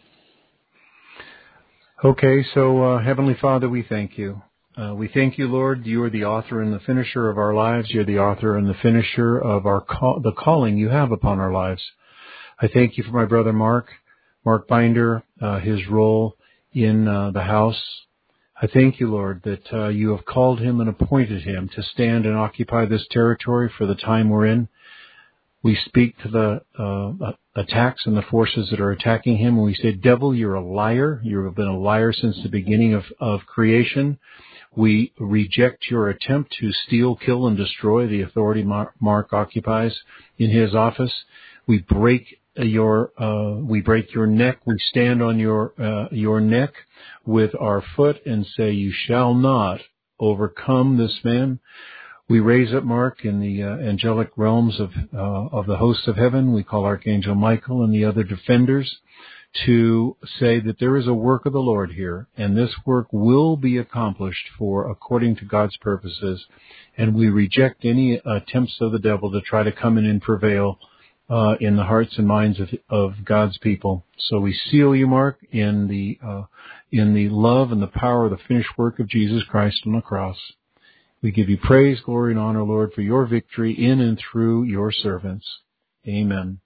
Okay, so Heavenly Father, we thank you. We thank you, Lord. You are the author and the finisher of our lives. You're the author and the finisher of the calling you have upon our lives. I thank you for my brother Mark Binder, his role in the house. I thank you, Lord, that you have called him and appointed him to stand and occupy this territory for the time we're in. We speak to the attacks and the forces that are attacking him, and we say, devil, you're a liar. You have been a liar since the beginning of creation. We reject your attempt to steal, kill, and destroy the authority Mark occupies in his office. We break your neck. We stand on your neck with our foot and say, you shall not overcome this man. We raise up Mark in the angelic realms of the hosts of heaven. We call Archangel Michael and the other defenders to say that there is a work of the Lord here, and this work will be accomplished according to God's purposes. And we reject any attempts of the devil to try to come in and prevail in the hearts and minds of God's people. So we seal you, Mark, in the love and the power of the finished work of Jesus Christ on the cross. We give you praise, glory, and honor, Lord, for your victory in and through your servants. Amen.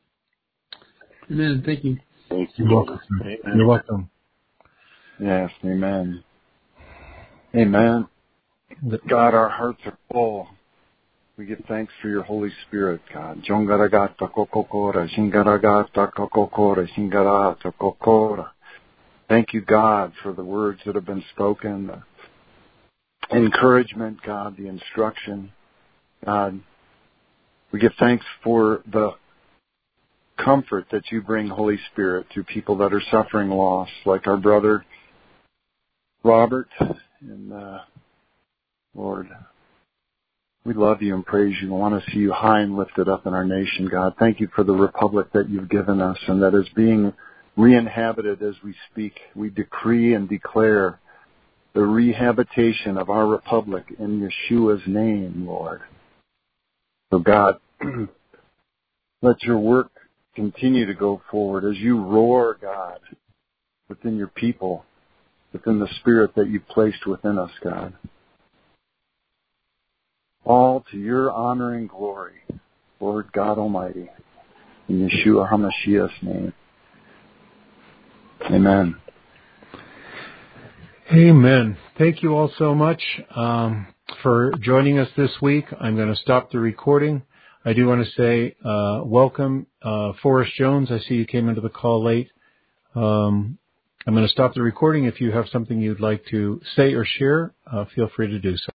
Amen. Thank you. Thank you. You're welcome. Amen. You're welcome. Yes, amen. Amen. God, our hearts are full. We give thanks for your Holy Spirit, God. Jongaragata kokokora, shingaragata kokokora, shingarata kokora. Thank you, God, for the words that have been spoken, the encouragement, God, the instruction. God, we give thanks for the comfort that you bring, Holy Spirit, to people that are suffering loss, like our brother Robert. And Lord, we love you and praise you. We want to see you high and lifted up in our nation, God. Thank you for the republic that you've given us and that is being re-inhabited as we speak. We decree and declare the rehabilitation of our republic in Yeshua's name, Lord. So God, let your work continue to go forward as you roar, God, within your people, within the spirit that you've placed within us, God. All to your honor and glory, Lord God Almighty, in Yeshua HaMashiach's name. Amen. Amen. Thank you all so much for joining us this week. I'm going to stop the recording. I do want to say welcome, Forrest Jones. I see you came into the call late. I'm going to stop the recording. If you have something you'd like to say or share, feel free to do so.